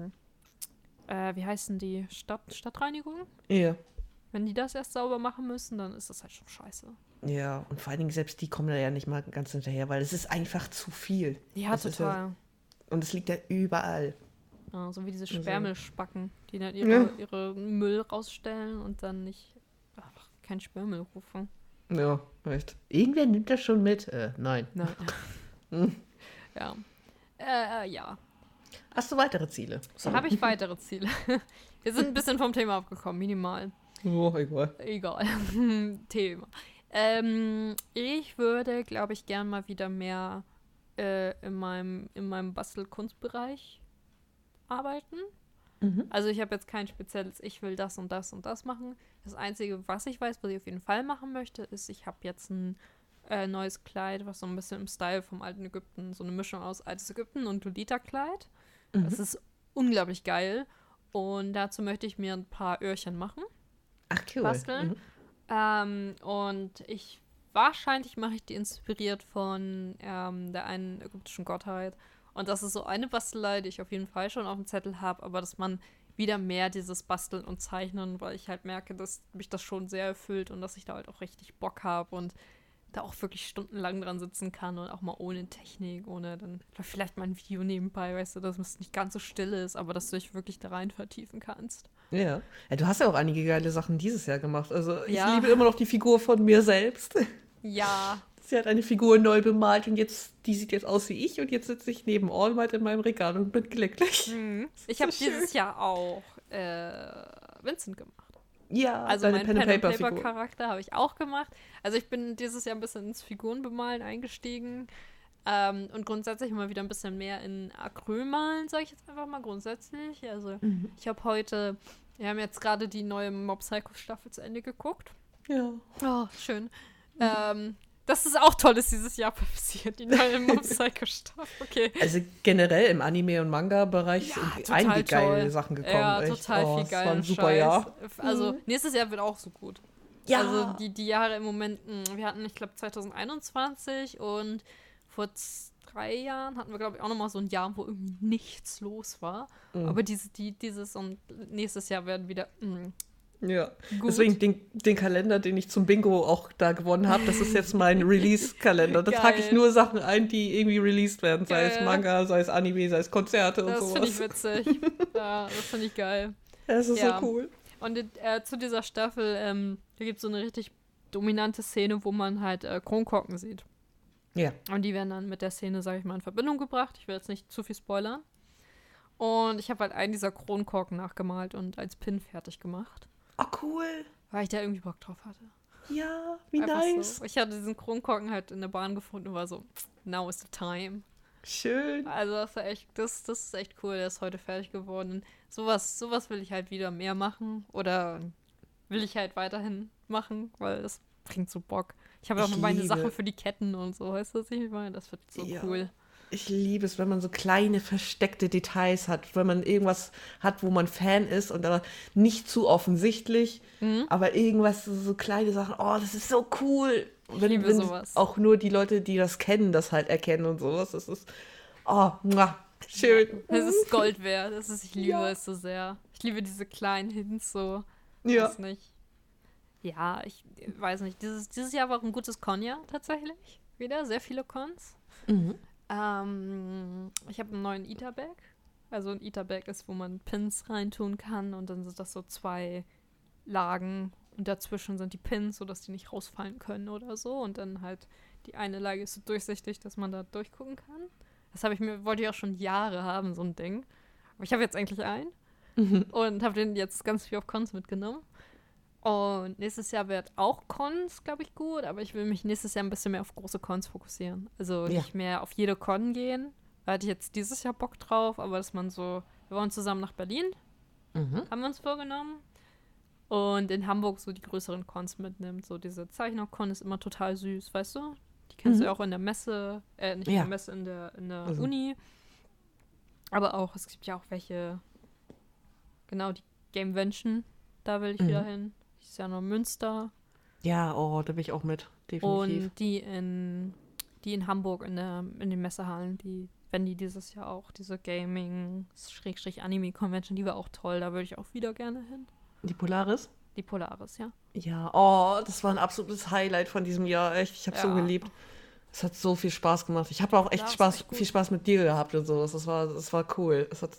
wie heißen die? Stadtreinigung? Ja. Wenn die das erst sauber machen müssen, dann ist das halt schon scheiße. Ja, und vor allen Dingen selbst die kommen da ja nicht mal ganz hinterher, weil es ist einfach zu viel. Ja, das total. Und es liegt ja überall. Ja, so wie diese Sperrmüllspacken, die dann Ja. ihre Müll rausstellen und dann nicht kein Sperrmüll rufen. Ja, echt. Irgendwer nimmt das schon mit. Nein. Ja. Ja. Hast du weitere Ziele? Habe ich weitere Ziele? Wir sind ein bisschen vom Thema abgekommen, minimal. Oh, egal. Egal. Thema. Ich würde, glaube ich, gern mal wieder mehr in meinem Bastelkunstbereich arbeiten. Also ich habe jetzt kein spezielles, ich will das und das und das machen. Das Einzige, was ich weiß, was ich auf jeden Fall machen möchte, ist, ich habe jetzt ein neues Kleid, was so ein bisschen im Style vom alten Ägypten, so eine Mischung aus altes Ägypten und Lolita-Kleid. Das ist unglaublich geil. Und dazu möchte ich mir ein paar Öhrchen machen. Ach, cool. Basteln. Und wahrscheinlich mache ich die inspiriert von der einen ägyptischen Gottheit. Und das ist so eine Bastelei, die ich auf jeden Fall schon auf dem Zettel habe, aber dass man wieder mehr dieses Basteln und Zeichnen, weil ich halt merke, dass mich das schon sehr erfüllt und dass ich da halt auch richtig Bock habe und da auch wirklich stundenlang dran sitzen kann und auch mal ohne Technik, ohne dann vielleicht mal ein Video nebenbei, weißt du, dass es nicht ganz so still ist, aber dass du dich wirklich da rein vertiefen kannst. Ja. Du hast ja auch einige geile Sachen dieses Jahr gemacht. Also ich Ja. liebe immer noch die Figur von mir selbst. Ja. Sie hat eine Figur neu bemalt und die sieht jetzt aus wie ich und jetzt sitze ich neben All Might in meinem Regal und bin glücklich. Ich habe dieses Jahr auch Vincent gemacht. Ja, Also deine mein Pen-and-Paper-Charakter habe ich auch gemacht. Also ich bin dieses Jahr ein bisschen ins Figurenbemalen eingestiegen und grundsätzlich mal wieder ein bisschen mehr in Acrylmalen, sage ich jetzt einfach mal grundsätzlich. Also wir haben jetzt gerade die neue Mob Psycho Staffel zu Ende geguckt. Ja. Oh, schön. Das ist auch Tolles dieses Jahr passiert, die neue Mob Psycho Staffel. Okay. Also generell im Anime- und Manga-Bereich sind einige geile Sachen gekommen. Ja, echt. total viel Es geil. war ein super Jahr. Also nächstes Jahr wird auch so gut. Ja. Also die Jahre im Moment, wir hatten, ich glaube, 2021 und vor 3 Jahren hatten wir, glaube ich, auch nochmal so ein Jahr, wo irgendwie nichts los war. Aber dieses und nächstes Jahr werden wieder Ja, gut. deswegen den Kalender, den ich zum Bingo auch da gewonnen habe, das ist jetzt mein Release-Kalender. Da trage ich Geil. nur Sachen ein, die irgendwie released werden, sei es Geil. Manga, sei es Anime, sei es Konzerte und Das sowas. finde ich witzig. Ja, das finde ich geil. Das ist Ja. so cool. Und zu dieser Staffel, da gibt es so eine richtig dominante Szene, wo man halt Kronkorken sieht. Ja. Und die werden dann mit der Szene, sage ich mal, in Verbindung gebracht. Ich will jetzt nicht zu viel spoilern. Und ich habe halt einen dieser Kronkorken nachgemalt und als Pin fertig gemacht. Oh, cool. Weil ich da irgendwie Bock drauf hatte. Ja, wie Einfach nice. So. Ich hatte diesen Kronkorken halt in der Bahn gefunden und war so, now is the time. Schön. Also das ist echt cool, der ist heute fertig geworden. Sowas will ich halt wieder mehr machen oder will ich halt weiterhin machen, weil das bringt so Bock. Ich habe auch noch meine Sachen für die Ketten und so, weißt du, was ich meine? Das wird so cool. Ich liebe es, wenn man so kleine versteckte Details hat, wenn man irgendwas hat, wo man Fan ist und aber nicht zu offensichtlich, aber irgendwas, so kleine Sachen, oh, das ist so cool. Liebe sowas. Auch nur die Leute, die das kennen, das halt erkennen und sowas, das ist, oh, schön. Es ist Gold wert, ich liebe es so sehr. Ich liebe diese kleinen Hints so. Ja. Weiß nicht. Ja, ich weiß nicht. Dieses Jahr war auch ein gutes Con-Jahr tatsächlich. Wieder sehr viele Cons. Ich habe einen neuen Eater-Bag. Also ein Eater-Bag ist, wo man Pins reintun kann und dann sind das so 2 Lagen und dazwischen sind die Pins, sodass die nicht rausfallen können oder so. Und dann halt die eine Lage ist so durchsichtig, dass man da durchgucken kann. Das wollte ich auch schon Jahre haben, so ein Ding. Aber ich habe jetzt eigentlich einen und habe den jetzt ganz viel auf Cons mitgenommen. Und nächstes Jahr wird auch Cons, glaube ich, gut, aber ich will mich nächsdes Jahr ein bisschen mehr auf große Cons fokussieren. Also nicht mehr auf jede Con gehen. Da hatte ich jetzt dieses Jahr Bock drauf, aber dass man so, wir wollen zusammen nach Berlin, haben wir uns vorgenommen. und in Hamburg so die größeren Cons mitnimmt. So diese Zeichner-Con ist immer total süß, weißt du? Die kennst du ja auch in der Messe, nicht in der Messe, in der Uni. Aber auch, es gibt ja auch welche, genau, die Gamevention, da will ich wieder hin. Die ist ja noch in Münster. Ja, da bin ich auch mit, definitiv. Und die in Hamburg in den Messehallen, wenn die dieses Jahr auch, diese Gaming-Anime-Convention, die war auch toll, da würde ich auch wieder gerne hin. Die Polaris? Die Polaris, ja. Ja, das war ein absolutes Highlight von diesem Jahr, echt. Ich habe so geliebt. Es hat so viel Spaß gemacht. Ich habe auch echt viel Spaß mit dir gehabt und so. Das war cool. Es hat,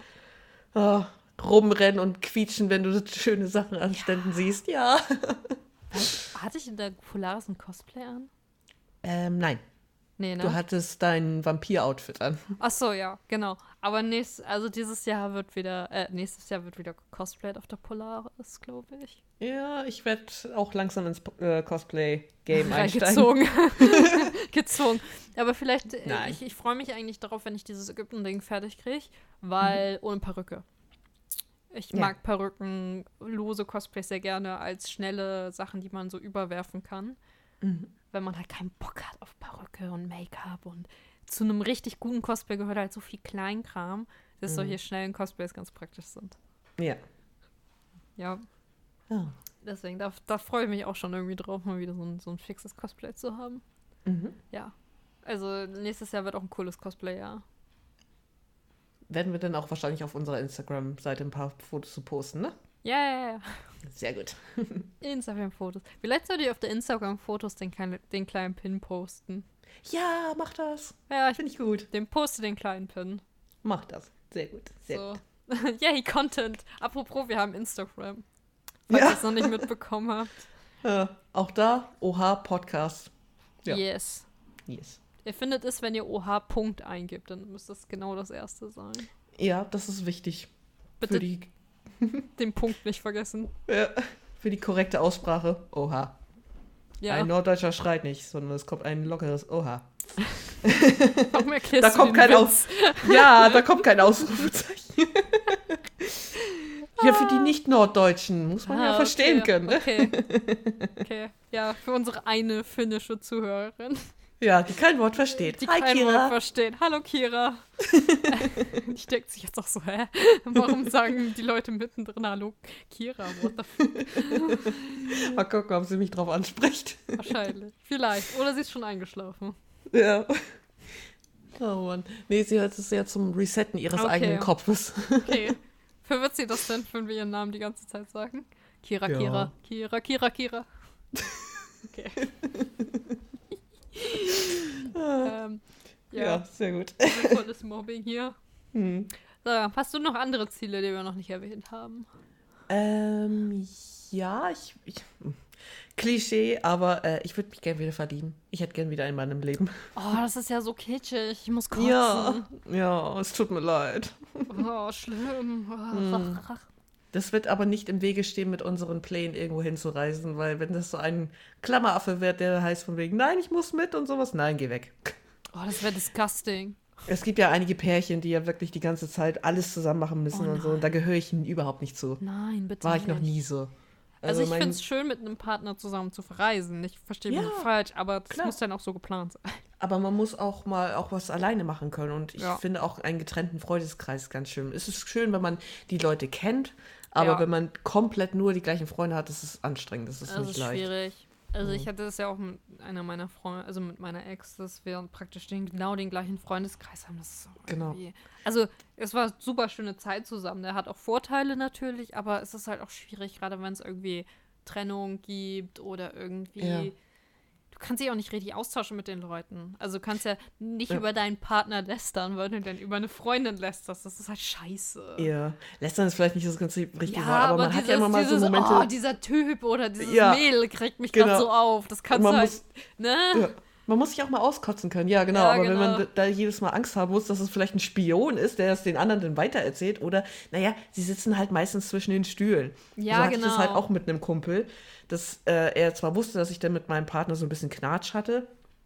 rumrennen und quietschen, wenn du schöne Sachen an Ständen siehst. Ja. Hatte ich in der Polaris ein Cosplay an? Nein. Nee, ne? Du hattest dein Vampir-Outfit an. Ach so, ja, genau. Aber nächstes Jahr wird wieder cosplayed auf der Polaris, glaube ich. Ja, ich werde auch langsam ins Cosplay-Game einsteigen. Gezwungen. Aber vielleicht, ich freue mich eigentlich darauf, wenn ich dieses Ägypten-Ding fertig kriege, weil ohne Perücke. Ich mag Perücken, lose Cosplays sehr gerne als schnelle Sachen, die man so überwerfen kann. Wenn man halt keinen Bock hat auf Perücke und Make-up und zu einem richtig guten Cosplay gehört halt so viel Kleinkram, dass solche schnellen Cosplays ganz praktisch sind. Ja. Ja. Deswegen, da freue ich mich auch schon irgendwie drauf, mal wieder so ein fixes Cosplay zu haben. Ja. Also nächstes Jahr wird auch ein cooles Cosplay-Jahr. Werden wir dann auch wahrscheinlich auf unserer Instagram-Seite ein paar Fotos zu posten, ne? Ja. Sehr gut. Instagram-Fotos. Vielleicht sollt ihr auf der Instagram-Fotos den kleinen Pin posten. Ja, mach das. Ja, finde ich gut. Poste den kleinen Pin. Mach das. Sehr gut. Sehr gut. Yay, Content. Apropos, wir haben Instagram. Falls ihr es noch nicht mitbekommen habt. Auch da, Oha-Podcast. Ja. Yes. Ihr findet es, wenn ihr OH Punkt eingibt, dann müsste das genau das erste sein. Ja, das ist wichtig. Bitte den Punkt nicht vergessen. Ja, für die korrekte Aussprache. Oha. Ja. Ein Norddeutscher schreit nicht, sondern es kommt ein lockeres Oha. Warum erklärst du den Witz? Da kommt kein Ausrufezeichen. Ja, für die Nicht-Norddeutschen muss man ja verstehen können. Ne? Okay. Ja, für unsere eine finnische Zuhörerin. Ja, die kein Wort versteht. Hi, kein Kira. Wort versteht. Hallo, Kira. Ich denke sich jetzt auch so, warum sagen die Leute mittendrin Hallo, Kira? What the fuck? Mal gucken, ob sie mich drauf anspricht. Wahrscheinlich. Vielleicht. Oder sie ist schon eingeschlafen. Ja. Oh Mann. Nee, sie hört es ja zum Resetten ihres eigenen Kopfes. Okay. Verwirrt sie das denn, wenn wir ihren Namen die ganze Zeit sagen? Kira. Okay. Ja, sehr gut. Volles Mobbing hier. So, hast du noch andere Ziele, die wir noch nicht erwähnt haben? Ja, Klischee, aber ich würde mich gerne wieder verlieben. Ich hätte gerne wieder einen Mann im Leben. Oh, das ist ja so kitschig. Ich muss kotzen. Ja, es tut mir leid. Oh, schlimm. Das wird aber nicht im Wege stehen, mit unseren Plänen irgendwo hinzureisen, weil wenn das so ein Klammeraffe wird, der heißt von wegen, nein, ich muss mit und sowas, nein, geh weg. Oh, das wäre disgusting. Es gibt ja einige Pärchen, die ja wirklich die ganze Zeit alles zusammen machen müssen und so, und da gehöre ich überhaupt nicht zu. Nein, bitte War ich noch nie so. Also ich finde es schön, mit einem Partner zusammen zu verreisen. Ich verstehe mich nicht falsch, aber das muss dann auch so geplant sein. Aber man muss auch mal was alleine machen können. Und ich finde auch einen getrennten Freundeskreis ganz schön. Es ist schön, wenn man die Leute kennt, aber wenn man komplett nur die gleichen Freunde hat, das ist anstrengend. Das ist nicht leicht. Das ist schwierig. Also ich hatte das ja auch mit einer meiner Freunde, also mit meiner Ex, dass wir praktisch genau den gleichen Freundeskreis haben. Das ist so irgendwie. Also es war eine super schöne Zeit zusammen. Der hat auch Vorteile natürlich, aber es ist halt auch schwierig, gerade wenn es irgendwie Trennung gibt oder irgendwie. Ja. Du kannst dich auch nicht richtig austauschen mit den Leuten. Also du kannst ja nicht über deinen Partner lästern, weil du dann über eine Freundin lästerst. Das ist halt scheiße. Ja, lästern ist vielleicht nicht das ganz richtige Wort, aber man hat ja immer mal so Momente. Oh, dieser Typ oder dieses Mädel kriegt mich gerade so auf. Das kannst du halt, ne? Ja. Man muss sich auch mal auskotzen können, ja, genau. Aber wenn man da jedes Mal Angst haben muss, dass es vielleicht ein Spion ist, der es den anderen dann weitererzählt, oder, sie sitzen halt meistens zwischen den Stühlen. Ja, so hatte ich das halt auch mit einem Kumpel, dass er zwar wusste, dass ich dann mit meinem Partner so ein bisschen Knatsch hatte,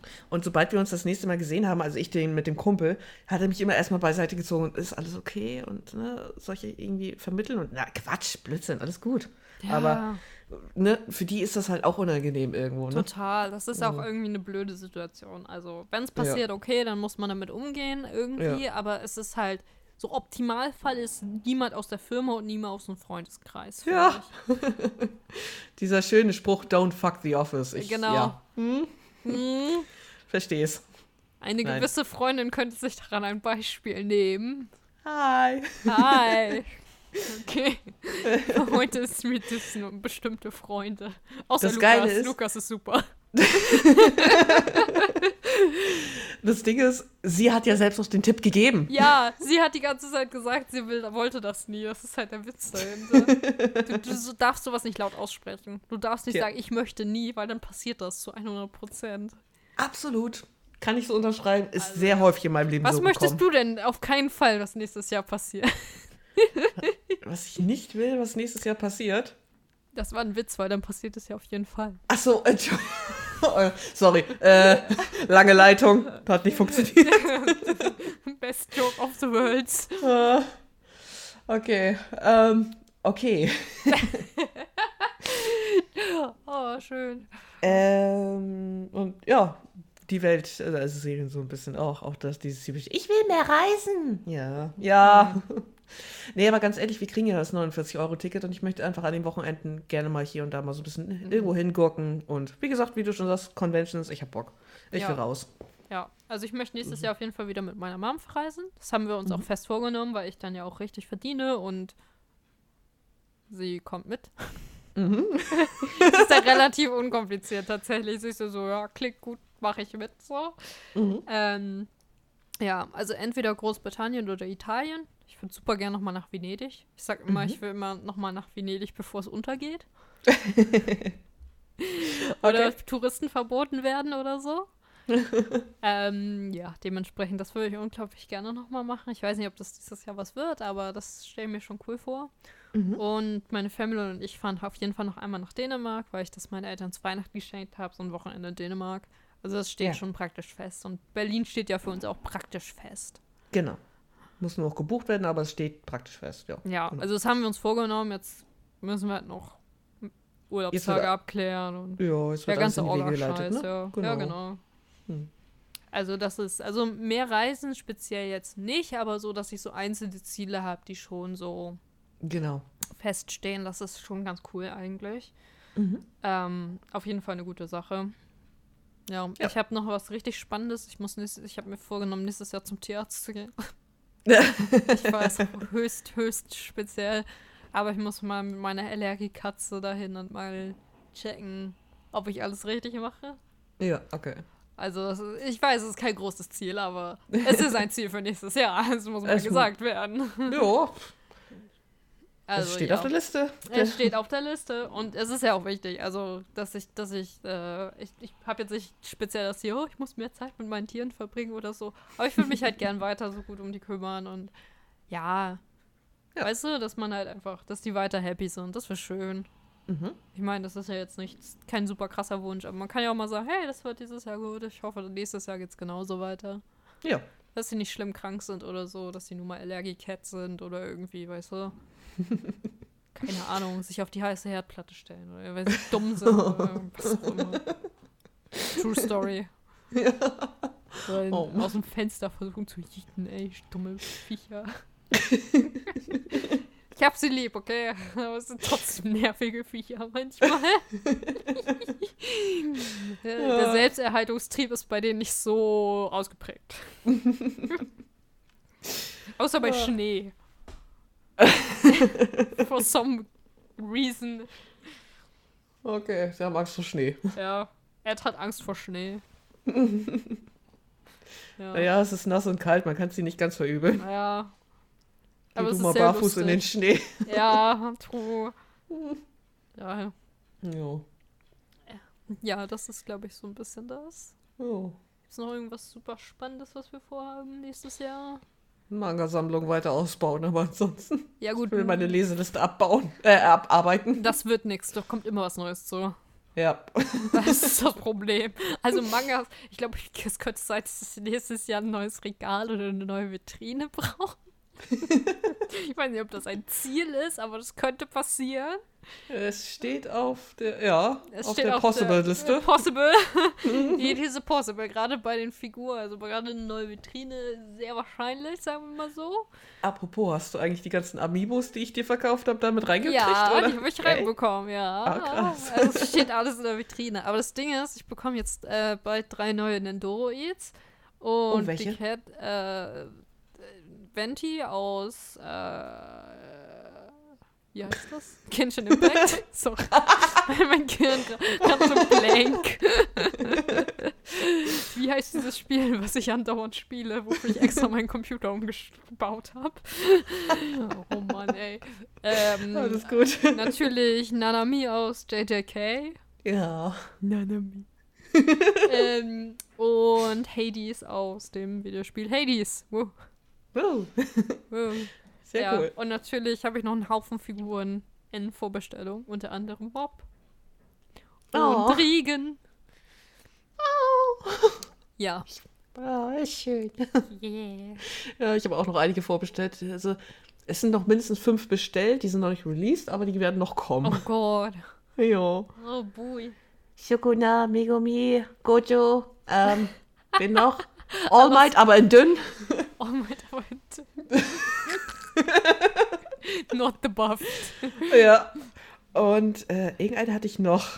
Und sobald wir uns das nächste Mal gesehen haben, also ich den mit dem Kumpel, hat er mich immer erstmal beiseite gezogen und ist alles okay und solche irgendwie vermitteln und Quatsch, Blödsinn, alles gut. Ja. Aber für die ist das halt auch unangenehm irgendwo. Ne? Total, das ist auch irgendwie eine blöde Situation. Also wenn es passiert, okay, dann muss man damit umgehen irgendwie, aber es ist halt, so Optimalfall ist niemand aus der Firma und niemand aus dem Freundeskreis. Ja. Dieser schöne Spruch, don't fuck the office. Genau. Ja. Versteh's. Eine gewisse Freundin könnte sich daran ein Beispiel nehmen. Hi. Okay. Heute ist mit das nur bestimmte Freunde. Außer das Lukas. Geile ist, Lukas ist super. Das Ding ist, sie hat ja selbst noch den Tipp gegeben. Ja, sie hat die ganze Zeit gesagt, sie wollte das nie. Das ist halt der Witz dahinter. Du darfst sowas nicht laut aussprechen. Du darfst nicht sagen, ich möchte nie, weil dann passiert das zu 100%. Absolut. Kann ich so unterschreiben. Ist sehr häufig in meinem Leben so gekommen. Was möchtest du denn auf keinen Fall, was nächstes Jahr passiert? Was ich nicht will, was nächstes Jahr passiert? Das war ein Witz, weil dann passiert es ja auf jeden Fall. Ach so, Entschuldigung. Sorry. Lange Leitung. Hat nicht funktioniert. Best joke of the world. Okay. Okay. Oh, schön. Und ja, die Welt, also Serien so ein bisschen auch das, dieses typische, ich will mehr reisen. Ja. Nee, aber ganz ehrlich, wir kriegen ja das 49-Euro-Ticket und ich möchte einfach an den Wochenenden gerne mal hier und da mal so ein bisschen irgendwo hingurken. Und wie gesagt, wie du schon sagst, Conventions, ich hab Bock. Ich will raus. Ja, also ich möchte nächstes Jahr auf jeden Fall wieder mit meiner Mom verreisen. Das haben wir uns auch fest vorgenommen, weil ich dann ja auch richtig verdiene und sie kommt mit. Das ist ja relativ unkompliziert tatsächlich. Sie ist so, ja, klingt gut, mache ich mit, so. Ja, also entweder Großbritannien oder Italien. Ich würde super gerne nochmal nach Venedig. Ich sag immer, ich will immer nochmal nach Venedig, bevor es untergeht. Oder Touristen verboten werden oder so. Ja, dementsprechend, das würde ich unglaublich gerne nochmal machen. Ich weiß nicht, ob das dieses Jahr was wird, aber das stelle ich mir schon cool vor. Und meine Family und ich fahren auf jeden Fall noch einmal nach Dänemark, weil ich das meinen Eltern zu Weihnachten geschenkt habe, so ein Wochenende in Dänemark. Also das steht schon praktisch fest. Und Berlin steht ja für uns auch praktisch fest. Genau. Muss nur noch gebucht werden, aber es steht praktisch fest, ja. Ja, genau. Also das haben wir uns vorgenommen. Jetzt müssen wir halt noch Urlaubstage abklären. Und jetzt wird der ganze alles in die Wege geleitet, Orga-Scheiß, ne? Ja, genau. Also das ist, also mehr Reisen speziell jetzt nicht, aber so, dass ich so einzelne Ziele habe, die schon so feststehen. Das ist schon ganz cool eigentlich. Auf jeden Fall eine gute Sache. Ja. Ich habe noch was richtig Spannendes. Ich habe mir vorgenommen, nächstes Jahr zum Tierarzt zu gehen. Ich weiß, höchst speziell. Aber ich muss mal mit meiner Allergiekatze dahin und mal checken, ob ich alles richtig mache. Ja, okay. Also, ich weiß, es ist kein großes Ziel, aber es ist ein Ziel für nächstes Jahr. Das muss mal gesagt werden. Ja. Also, es steht auf der Liste. Es steht auf der Liste und es ist ja auch wichtig, also, ich habe jetzt nicht speziell das Ziel, ich muss mehr Zeit mit meinen Tieren verbringen oder so, aber ich würde mich halt gern weiter so gut um die kümmern und weißt du, dass man halt einfach, dass die weiter happy sind, das wäre schön. Ich meine, das ist ja jetzt kein super krasser Wunsch, aber man kann ja auch mal sagen, hey, das wird dieses Jahr gut, ich hoffe, nächstes Jahr geht's genauso weiter. Ja. Dass sie nicht schlimm krank sind oder so, dass sie nur mal Allergie-Cat sind oder irgendwie, weißt du. Keine Ahnung, sich auf die heiße Herdplatte stellen oder weil sie dumm sind oder was auch immer. True Story. Ja. Aus dem Fenster versuchen zu jieten, ey, dumme Viecher. Ich hab sie lieb, okay? Aber es sind trotzdem nervige Viecher manchmal. Der Selbsterhaltungstrieb ist bei denen nicht so ausgeprägt. Außer bei Schnee. For some reason. Okay, sie haben Angst vor Schnee. Ja, Ed hat Angst vor Schnee. Naja, es ist nass und kalt, man kann es sie nicht ganz verübeln. Ja. Aber es ist mal barfuß lustig. In den Schnee. Ja, true. Ja. Jo. Ja, das ist, glaube ich, so ein bisschen das. Jo. Ist noch irgendwas super Spannendes, was wir vorhaben nächstes Jahr? Manga-Sammlung weiter ausbauen, aber ansonsten. Ja, gut. Ich will meine Leseliste abarbeiten. Das wird nix, doch kommt immer was Neues zu. Ja. Das ist das Problem. Also Mangas, ich glaube, es könnte sein, dass wir nächstes Jahr ein neues Regal oder eine neue Vitrine brauchen. Ich weiß nicht, ob das ein Ziel ist, aber das könnte passieren. Es steht auf der, Es auf steht der auf Possible-Liste. Possible. It is possible. Gerade bei den Figuren, also gerade eine neue Vitrine, sehr wahrscheinlich, sagen wir mal so. Apropos, hast du eigentlich die ganzen Amiibos, die ich dir verkauft habe, damit reingekriegt? Ja, oder? die habe ich reinbekommen, ja. Ah, krass. Also es steht alles in der Vitrine. Aber das Ding ist, ich bekomme jetzt bald 3 neue Nendoroids. Und welche? die Cat, Venti aus, wie heißt das? Genshin Impact? Sorry. Mein Gehirn gerade so blank. Wie heißt dieses Spiel, was ich andauernd spiele, wofür ich extra meinen Computer umgebaut habe? Oh Mann, ey. Alles gut. Natürlich Nanami aus JJK. Ja. Nanami. Und Hades aus dem Videospiel Hades. Wow. Oh. Wow. Sehr cool. Und natürlich habe ich noch einen Haufen Figuren in Vorbestellung, unter anderem Bob und Regen. Oh. Ja. Ist schön. Yeah. Ja, ich habe auch noch einige vorbestellt. Also, es sind noch mindestens 5 bestellt, die sind noch nicht released, aber die werden noch kommen. Oh Gott. Ja. Oh boy. Sukuna, Megumi, Gojo, wen noch? All Might, aber in dünn. Oh mein Gott. Not the buff. Ja. Und irgendeine hatte ich noch.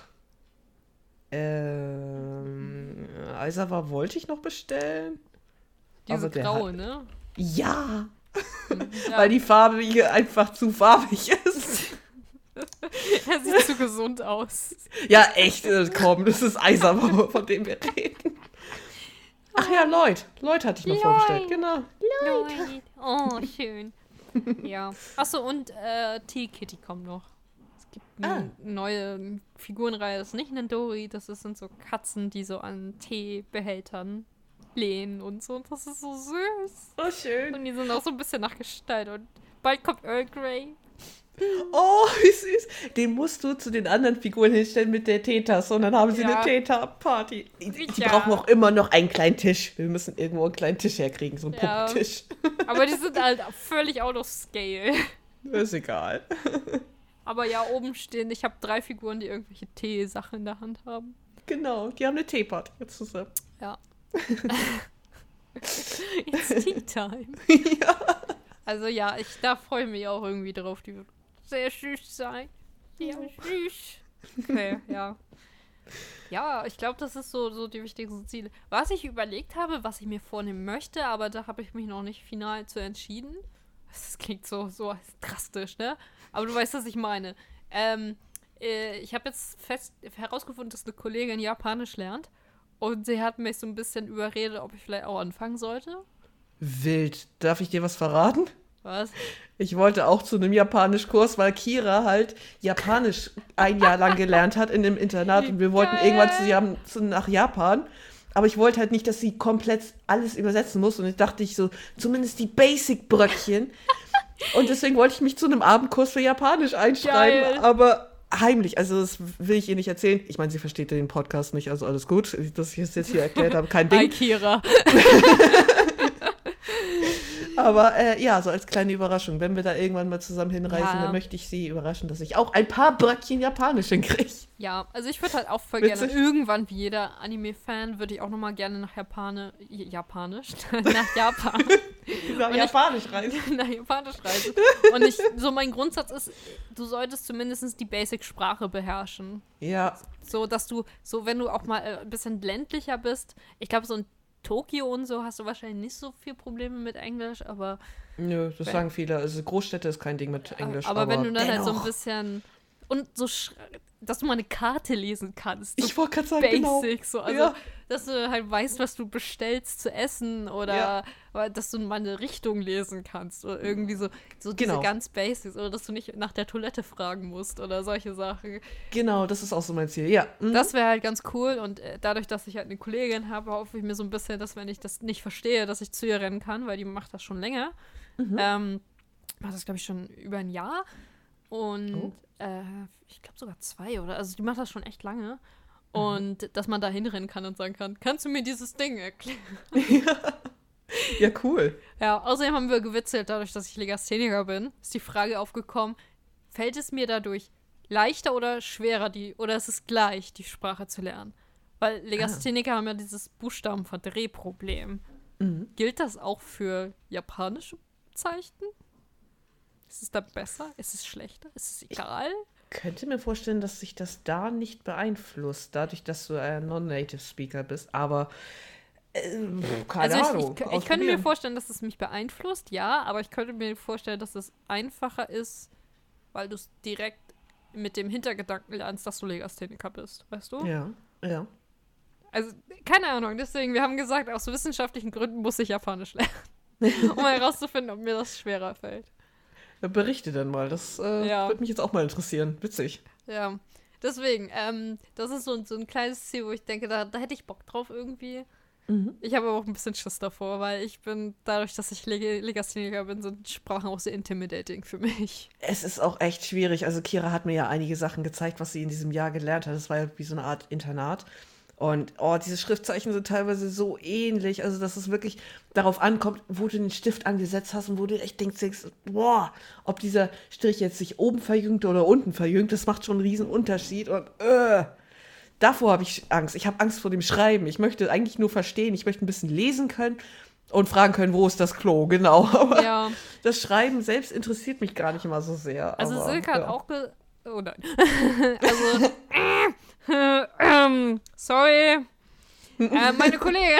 Aizawa wollte ich noch bestellen. Diese aber der graue, hat... ne? Ja. Ja. Weil die Farbe hier einfach zu farbig ist. Er sieht zu gesund aus. Ja, echt, komm, das ist Aizawa, von dem wir reden. Ach ja, Lloyd. Lloyd hatte ich noch vorgestellt, genau. Lloyd. Oh, schön. Ja. Achso, und T-Kitty kommt noch. Es gibt eine neue Figurenreihe. Das ist nicht ein Dori, sind so Katzen, die so an Teebehältern lehnen und so. Und das ist so süß. Oh, schön. Und die sind auch so ein bisschen nach Gestalt. Und bald kommt Earl Grey. Oh, wie süß. Den musst du zu den anderen Figuren hinstellen mit der Teetasse und dann haben sie eine Teta-Party. Die brauchen auch immer noch einen kleinen Tisch. Wir müssen irgendwo einen kleinen Tisch herkriegen, so einen Puppentisch. Aber die sind halt völlig out of scale. Ist egal. Aber ja, oben stehen, ich habe 3 Figuren, die irgendwelche Teesachen in der Hand haben. Genau, die haben eine Teeparty jetzt zusammen. Ja. It's tea time. Ja. Also ja, da freue ich mich auch irgendwie drauf. Die wird sehr süß sein. Sehr süß. Okay, ja. Ja, ich glaube, das ist so die wichtigsten Ziele. Was ich überlegt habe, was ich mir vornehmen möchte, aber da habe ich mich noch nicht final zu entschieden. Das klingt so drastisch, ne? Aber du weißt, was ich meine. Ich habe jetzt herausgefunden, dass eine Kollegin Japanisch lernt. Und sie hat mich so ein bisschen überredet, ob ich vielleicht auch anfangen sollte. Wild. Darf ich dir was verraten? Was? Ich wollte auch zu einem Japanischkurs, weil Kira halt Japanisch ein Jahr lang gelernt hat in dem Internat und wir wollten irgendwann nach Japan. Aber ich wollte halt nicht, dass sie komplett alles übersetzen muss und ich dachte zumindest die Basic-Bröckchen. Und deswegen wollte ich mich zu einem Abendkurs für Japanisch einschreiben, aber heimlich, also das will ich ihr nicht erzählen. Ich meine, sie versteht den Podcast nicht, also alles gut, dass ich es jetzt hier erklärt habe, kein Ding. Hi, Kira. Aber so als kleine Überraschung, wenn wir da irgendwann mal zusammen hinreisen, dann möchte ich sie überraschen, dass ich auch ein paar Bröckchen Japanisch hinkriege. Ja, also ich würde halt auch voll gerne, irgendwann wie jeder Anime-Fan, würde ich auch nochmal gerne nach Japanisch, nach Japan. Nach Japanisch reisen. Nach Japanisch reisen. Und mein Grundsatz ist, du solltest zumindest die Basic-Sprache beherrschen. Ja. So, dass du, wenn du auch mal ein bisschen ländlicher bist, ich glaube, so ein Tokio und so hast du wahrscheinlich nicht so viel Probleme mit Englisch, aber... Nö, das sagen viele. Also Großstädte ist kein Ding mit Englisch. Aber wenn du dann halt so ein bisschen... Und so, dass du mal eine Karte lesen kannst. So ich wollte gerade sagen, Basic, so. Also, dass du halt weißt, was du bestellst zu essen oder dass du mal eine Richtung lesen kannst oder irgendwie so diese ganz Basics oder dass du nicht nach der Toilette fragen musst oder solche Sachen. Genau, das ist auch so mein Ziel, ja. Mhm. Das wäre halt ganz cool und dadurch, dass ich halt eine Kollegin habe, hoffe ich mir so ein bisschen, dass wenn ich das nicht verstehe, dass ich zu ihr rennen kann, weil die macht das schon länger. Macht das, glaube ich, schon über ein Jahr. Und ich glaube sogar 2, oder? Also die macht das schon echt lange. Und dass man da hinrennen kann und sagen kann, kannst du mir dieses Ding erklären? Ja, cool. Ja, außerdem haben wir gewitzelt, dadurch, dass ich Legastheniker bin, ist die Frage aufgekommen, fällt es mir dadurch leichter oder schwerer, oder ist es gleich, die Sprache zu lernen? Weil Legastheniker haben ja dieses Buchstabenverdrehproblem. Gilt das auch für japanische Zeichen? Ist es da besser? Ist es schlechter? Ist es egal? Ich könnte mir vorstellen, dass sich das da nicht beeinflusst, dadurch, dass du ein Non-Native Speaker bist, aber keine Ahnung. Ich könnte mir vorstellen, dass es mich beeinflusst, ja, aber ich könnte mir vorstellen, dass es einfacher ist, weil du es direkt mit dem Hintergedanken lernst, dass du Legastheniker bist, weißt du? Ja. Also, keine Ahnung, deswegen, wir haben gesagt, aus wissenschaftlichen Gründen muss ich Japanisch lernen, um herauszufinden, ob mir das schwerer fällt. Berichte dann mal, das würde mich jetzt auch mal interessieren. Witzig. Ja, deswegen, das ist so ein kleines Ziel, wo ich denke, da hätte ich Bock drauf irgendwie. Ich habe aber auch ein bisschen Schiss davor, weil ich bin, dadurch, dass ich Legastheniker bin, sind Sprachen auch sehr intimidating für mich. Es ist auch echt schwierig. Also Kira hat mir ja einige Sachen gezeigt, was sie in diesem Jahr gelernt hat. Das war ja wie so eine Art Internat. Und diese Schriftzeichen sind teilweise so ähnlich, also dass es wirklich darauf ankommt, wo du den Stift angesetzt hast und wo du echt denkst, boah, ob dieser Strich jetzt sich oben verjüngt oder unten verjüngt, das macht schon einen riesen Unterschied. Und davor habe ich Angst. Ich habe Angst vor dem Schreiben. Ich möchte eigentlich nur verstehen, ich möchte ein bisschen lesen können und fragen können, wo ist das Klo, genau. Aber das Schreiben selbst interessiert mich gar nicht immer so sehr. Also aber, Silke hat auch oh nein. Sorry. Meine Kollegin.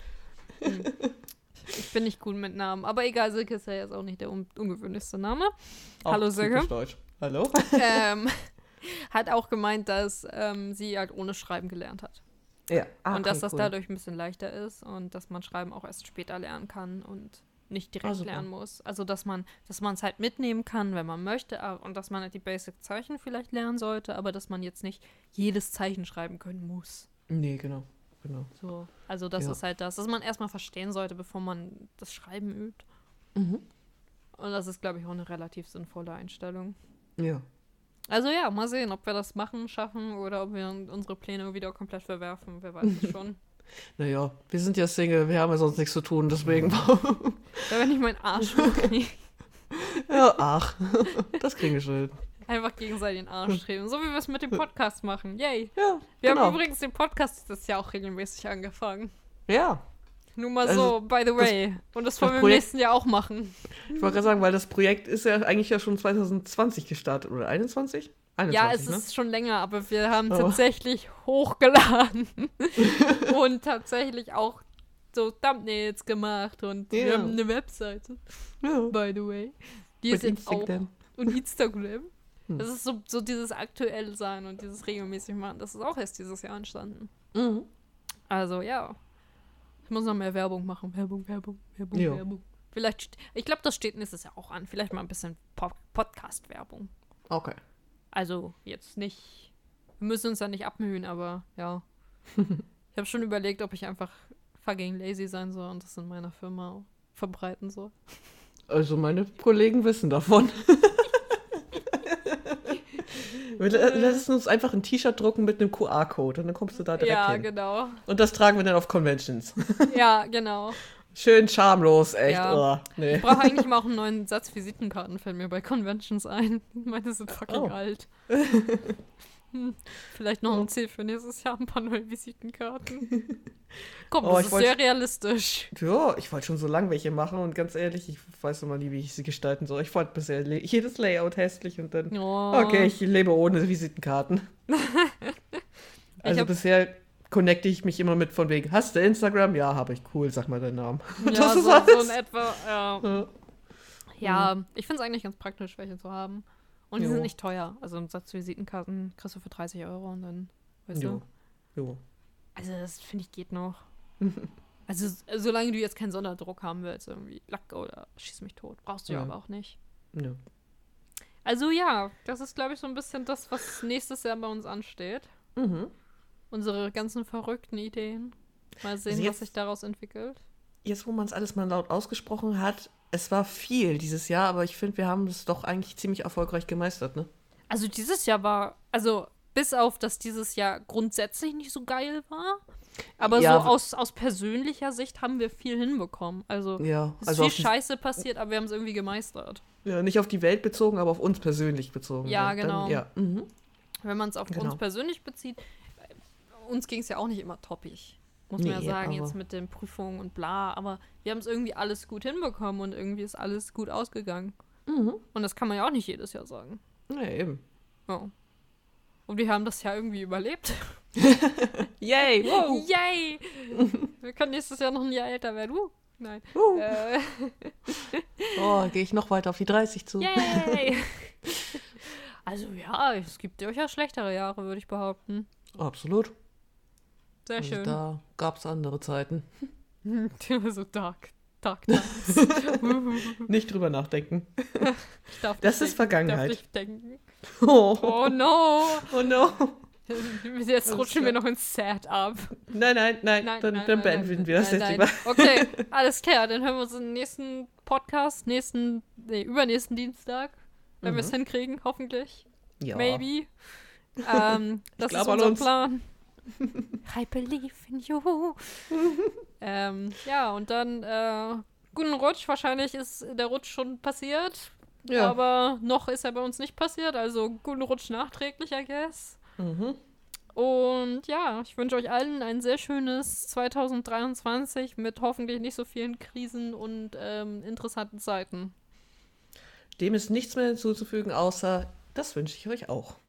Ich bin nicht gut mit Namen. Aber egal, Silke ist ja jetzt auch nicht der ungewöhnlichste Name. Hallo Silke. Deutsch. Hallo. Hat auch gemeint, dass sie halt ohne Schreiben gelernt hat. Ja. Und dass das dadurch ein bisschen leichter ist und dass man Schreiben auch erst später lernen kann und nicht direkt lernen muss. Also, dass man es halt mitnehmen kann, wenn man möchte, und dass man halt die Basic-Zeichen vielleicht lernen sollte, aber dass man jetzt nicht jedes Zeichen schreiben können muss. Nee, genau. So, also das ist halt das, dass man erstmal verstehen sollte, bevor man das Schreiben übt. Und das ist, glaube ich, auch eine relativ sinnvolle Einstellung. Ja. Also ja, mal sehen, ob wir das schaffen oder ob wir unsere Pläne wieder komplett verwerfen. Wer weiß es schon. Naja, wir sind ja Single, wir haben ja sonst nichts zu tun, deswegen. Da wenn ich meinen Arsch hochkriege. Ja, ach, das kriegen wir schon. Einfach gegenseitig den Arsch treten. So wie wir es mit dem Podcast machen. Yay. Ja, wir haben übrigens den Podcast dieses Jahr auch regelmäßig angefangen. Ja. Nur mal so, by the way. Und das wollen wir im nächsten Jahr auch machen. Ich wollte gerade sagen, weil das Projekt ist ja eigentlich ja schon 2020 gestartet, oder 21? 21, ja, es ist schon länger, aber wir haben tatsächlich hochgeladen und tatsächlich auch so Thumbnails gemacht und wir haben eine Webseite, by the way. Die ist jetzt auch, und Instagram. Das ist so dieses aktuelle Sein und dieses regelmäßig machen, das ist auch erst dieses Jahr entstanden. Also ja, ich muss noch mehr Werbung machen. Werbung. Vielleicht, ich glaube, das steht nächstes Jahr auch an. Vielleicht mal ein bisschen Podcast-Werbung. Okay. Also jetzt nicht, wir müssen uns da nicht abmühen, aber ja. Ich habe schon überlegt, ob ich einfach fucking lazy sein soll und das in meiner Firma verbreiten soll. Also meine Kollegen wissen davon. Wir lassen uns einfach ein T-Shirt drucken mit einem QR-Code und dann kommst du da direkt hin. Ja, genau. Und das tragen wir dann auf Conventions. Ja, genau. Schön schamlos, echt. Ja. Oh, nee. Ich brauche eigentlich mal auch einen neuen Satz Visitenkarten, fällt mir bei Conventions ein. Meine sind fucking alt. Vielleicht noch ein Ziel für nächstes Jahr, ein paar neue Visitenkarten. Komm, das ist sehr realistisch. Ja, ich wollte schon so lange welche machen und ganz ehrlich, ich weiß noch mal nie, wie ich sie gestalten soll. Ich fand bisher jedes Layout hässlich und dann, okay, ich lebe ohne Visitenkarten. Also bisher connecte ich mich immer mit von wegen, hast du Instagram? Ja, habe ich. Cool, sag mal deinen Namen. Ja, das ist so in etwa, ja. Ich finde es eigentlich ganz praktisch, welche zu haben. Und die sind nicht teuer. Also einen Satz Visitenkarten kriegst du für 30 € und dann, weißt du? Jo. Also das, finde ich, geht noch. Also solange du jetzt keinen Sonderdruck haben willst, irgendwie Lack oder schieß mich tot, brauchst du ja aber auch nicht. Ja. Also ja, das ist, glaube ich, so ein bisschen das, was nächstes Jahr bei uns ansteht. Unsere ganzen verrückten Ideen. Mal sehen, was sich daraus entwickelt. Jetzt, wo man es alles mal laut ausgesprochen hat, Es war viel dieses Jahr, aber ich finde, wir haben es doch eigentlich ziemlich erfolgreich gemeistert, ne? Also dieses Jahr war, also bis auf, dass dieses Jahr grundsätzlich nicht so geil war, aber Ja, so aus persönlicher Sicht haben wir viel hinbekommen. Also ja, es ist also viel Scheiße passiert, aber wir haben es irgendwie gemeistert. ja, nicht auf die Welt bezogen, aber auf uns persönlich bezogen. Ja, Dann, genau. ja. Mhm. Wenn man es auf Genau. uns persönlich bezieht, uns ging es ja auch nicht immer toppig. Muss man ja Nee, sagen, aber- jetzt mit den Prüfungen und bla, aber wir haben es irgendwie alles gut hinbekommen und irgendwie ist alles gut ausgegangen. Mhm. Und das kann man ja auch nicht jedes Jahr sagen. Ja, eben. Ja. Und wir haben das Jahr irgendwie überlebt. Yay! Wow. Yay! Wir können nächstes Jahr noch ein Jahr älter werden. Nein. Oh, gehe ich noch weiter auf die 30 zu. Yay! Also ja, es gibt durchaus schlechtere Jahre, würde ich behaupten. Absolut. Sehr Also schön. da gab es andere Zeiten. So dark times. Nicht drüber nachdenken. Ich darf Das nicht ist denken, Vergangenheit. Ich darf nicht denken. Oh, Oh no! oh no. Jetzt Alles rutschen wir klar. noch ins Sad ab. Nein, dann beenden wir das jetzt lieber. Okay, alles klar. Dann hören wir uns im nächsten Podcast, übernächsten Dienstag, wenn wir es hinkriegen, hoffentlich. Ja. Maybe. Das ist glaub an unser uns. Plan. I believe in you. Ja, und dann guten Rutsch. Wahrscheinlich ist der Rutsch schon passiert. Ja. Aber noch ist er bei uns nicht passiert. Also guten Rutsch nachträglich, I guess. Mhm. Und ja, ich wünsche euch allen ein sehr schönes 2023 mit hoffentlich nicht so vielen Krisen und interessanten Zeiten. Dem ist nichts mehr hinzuzufügen, außer das wünsche ich euch auch.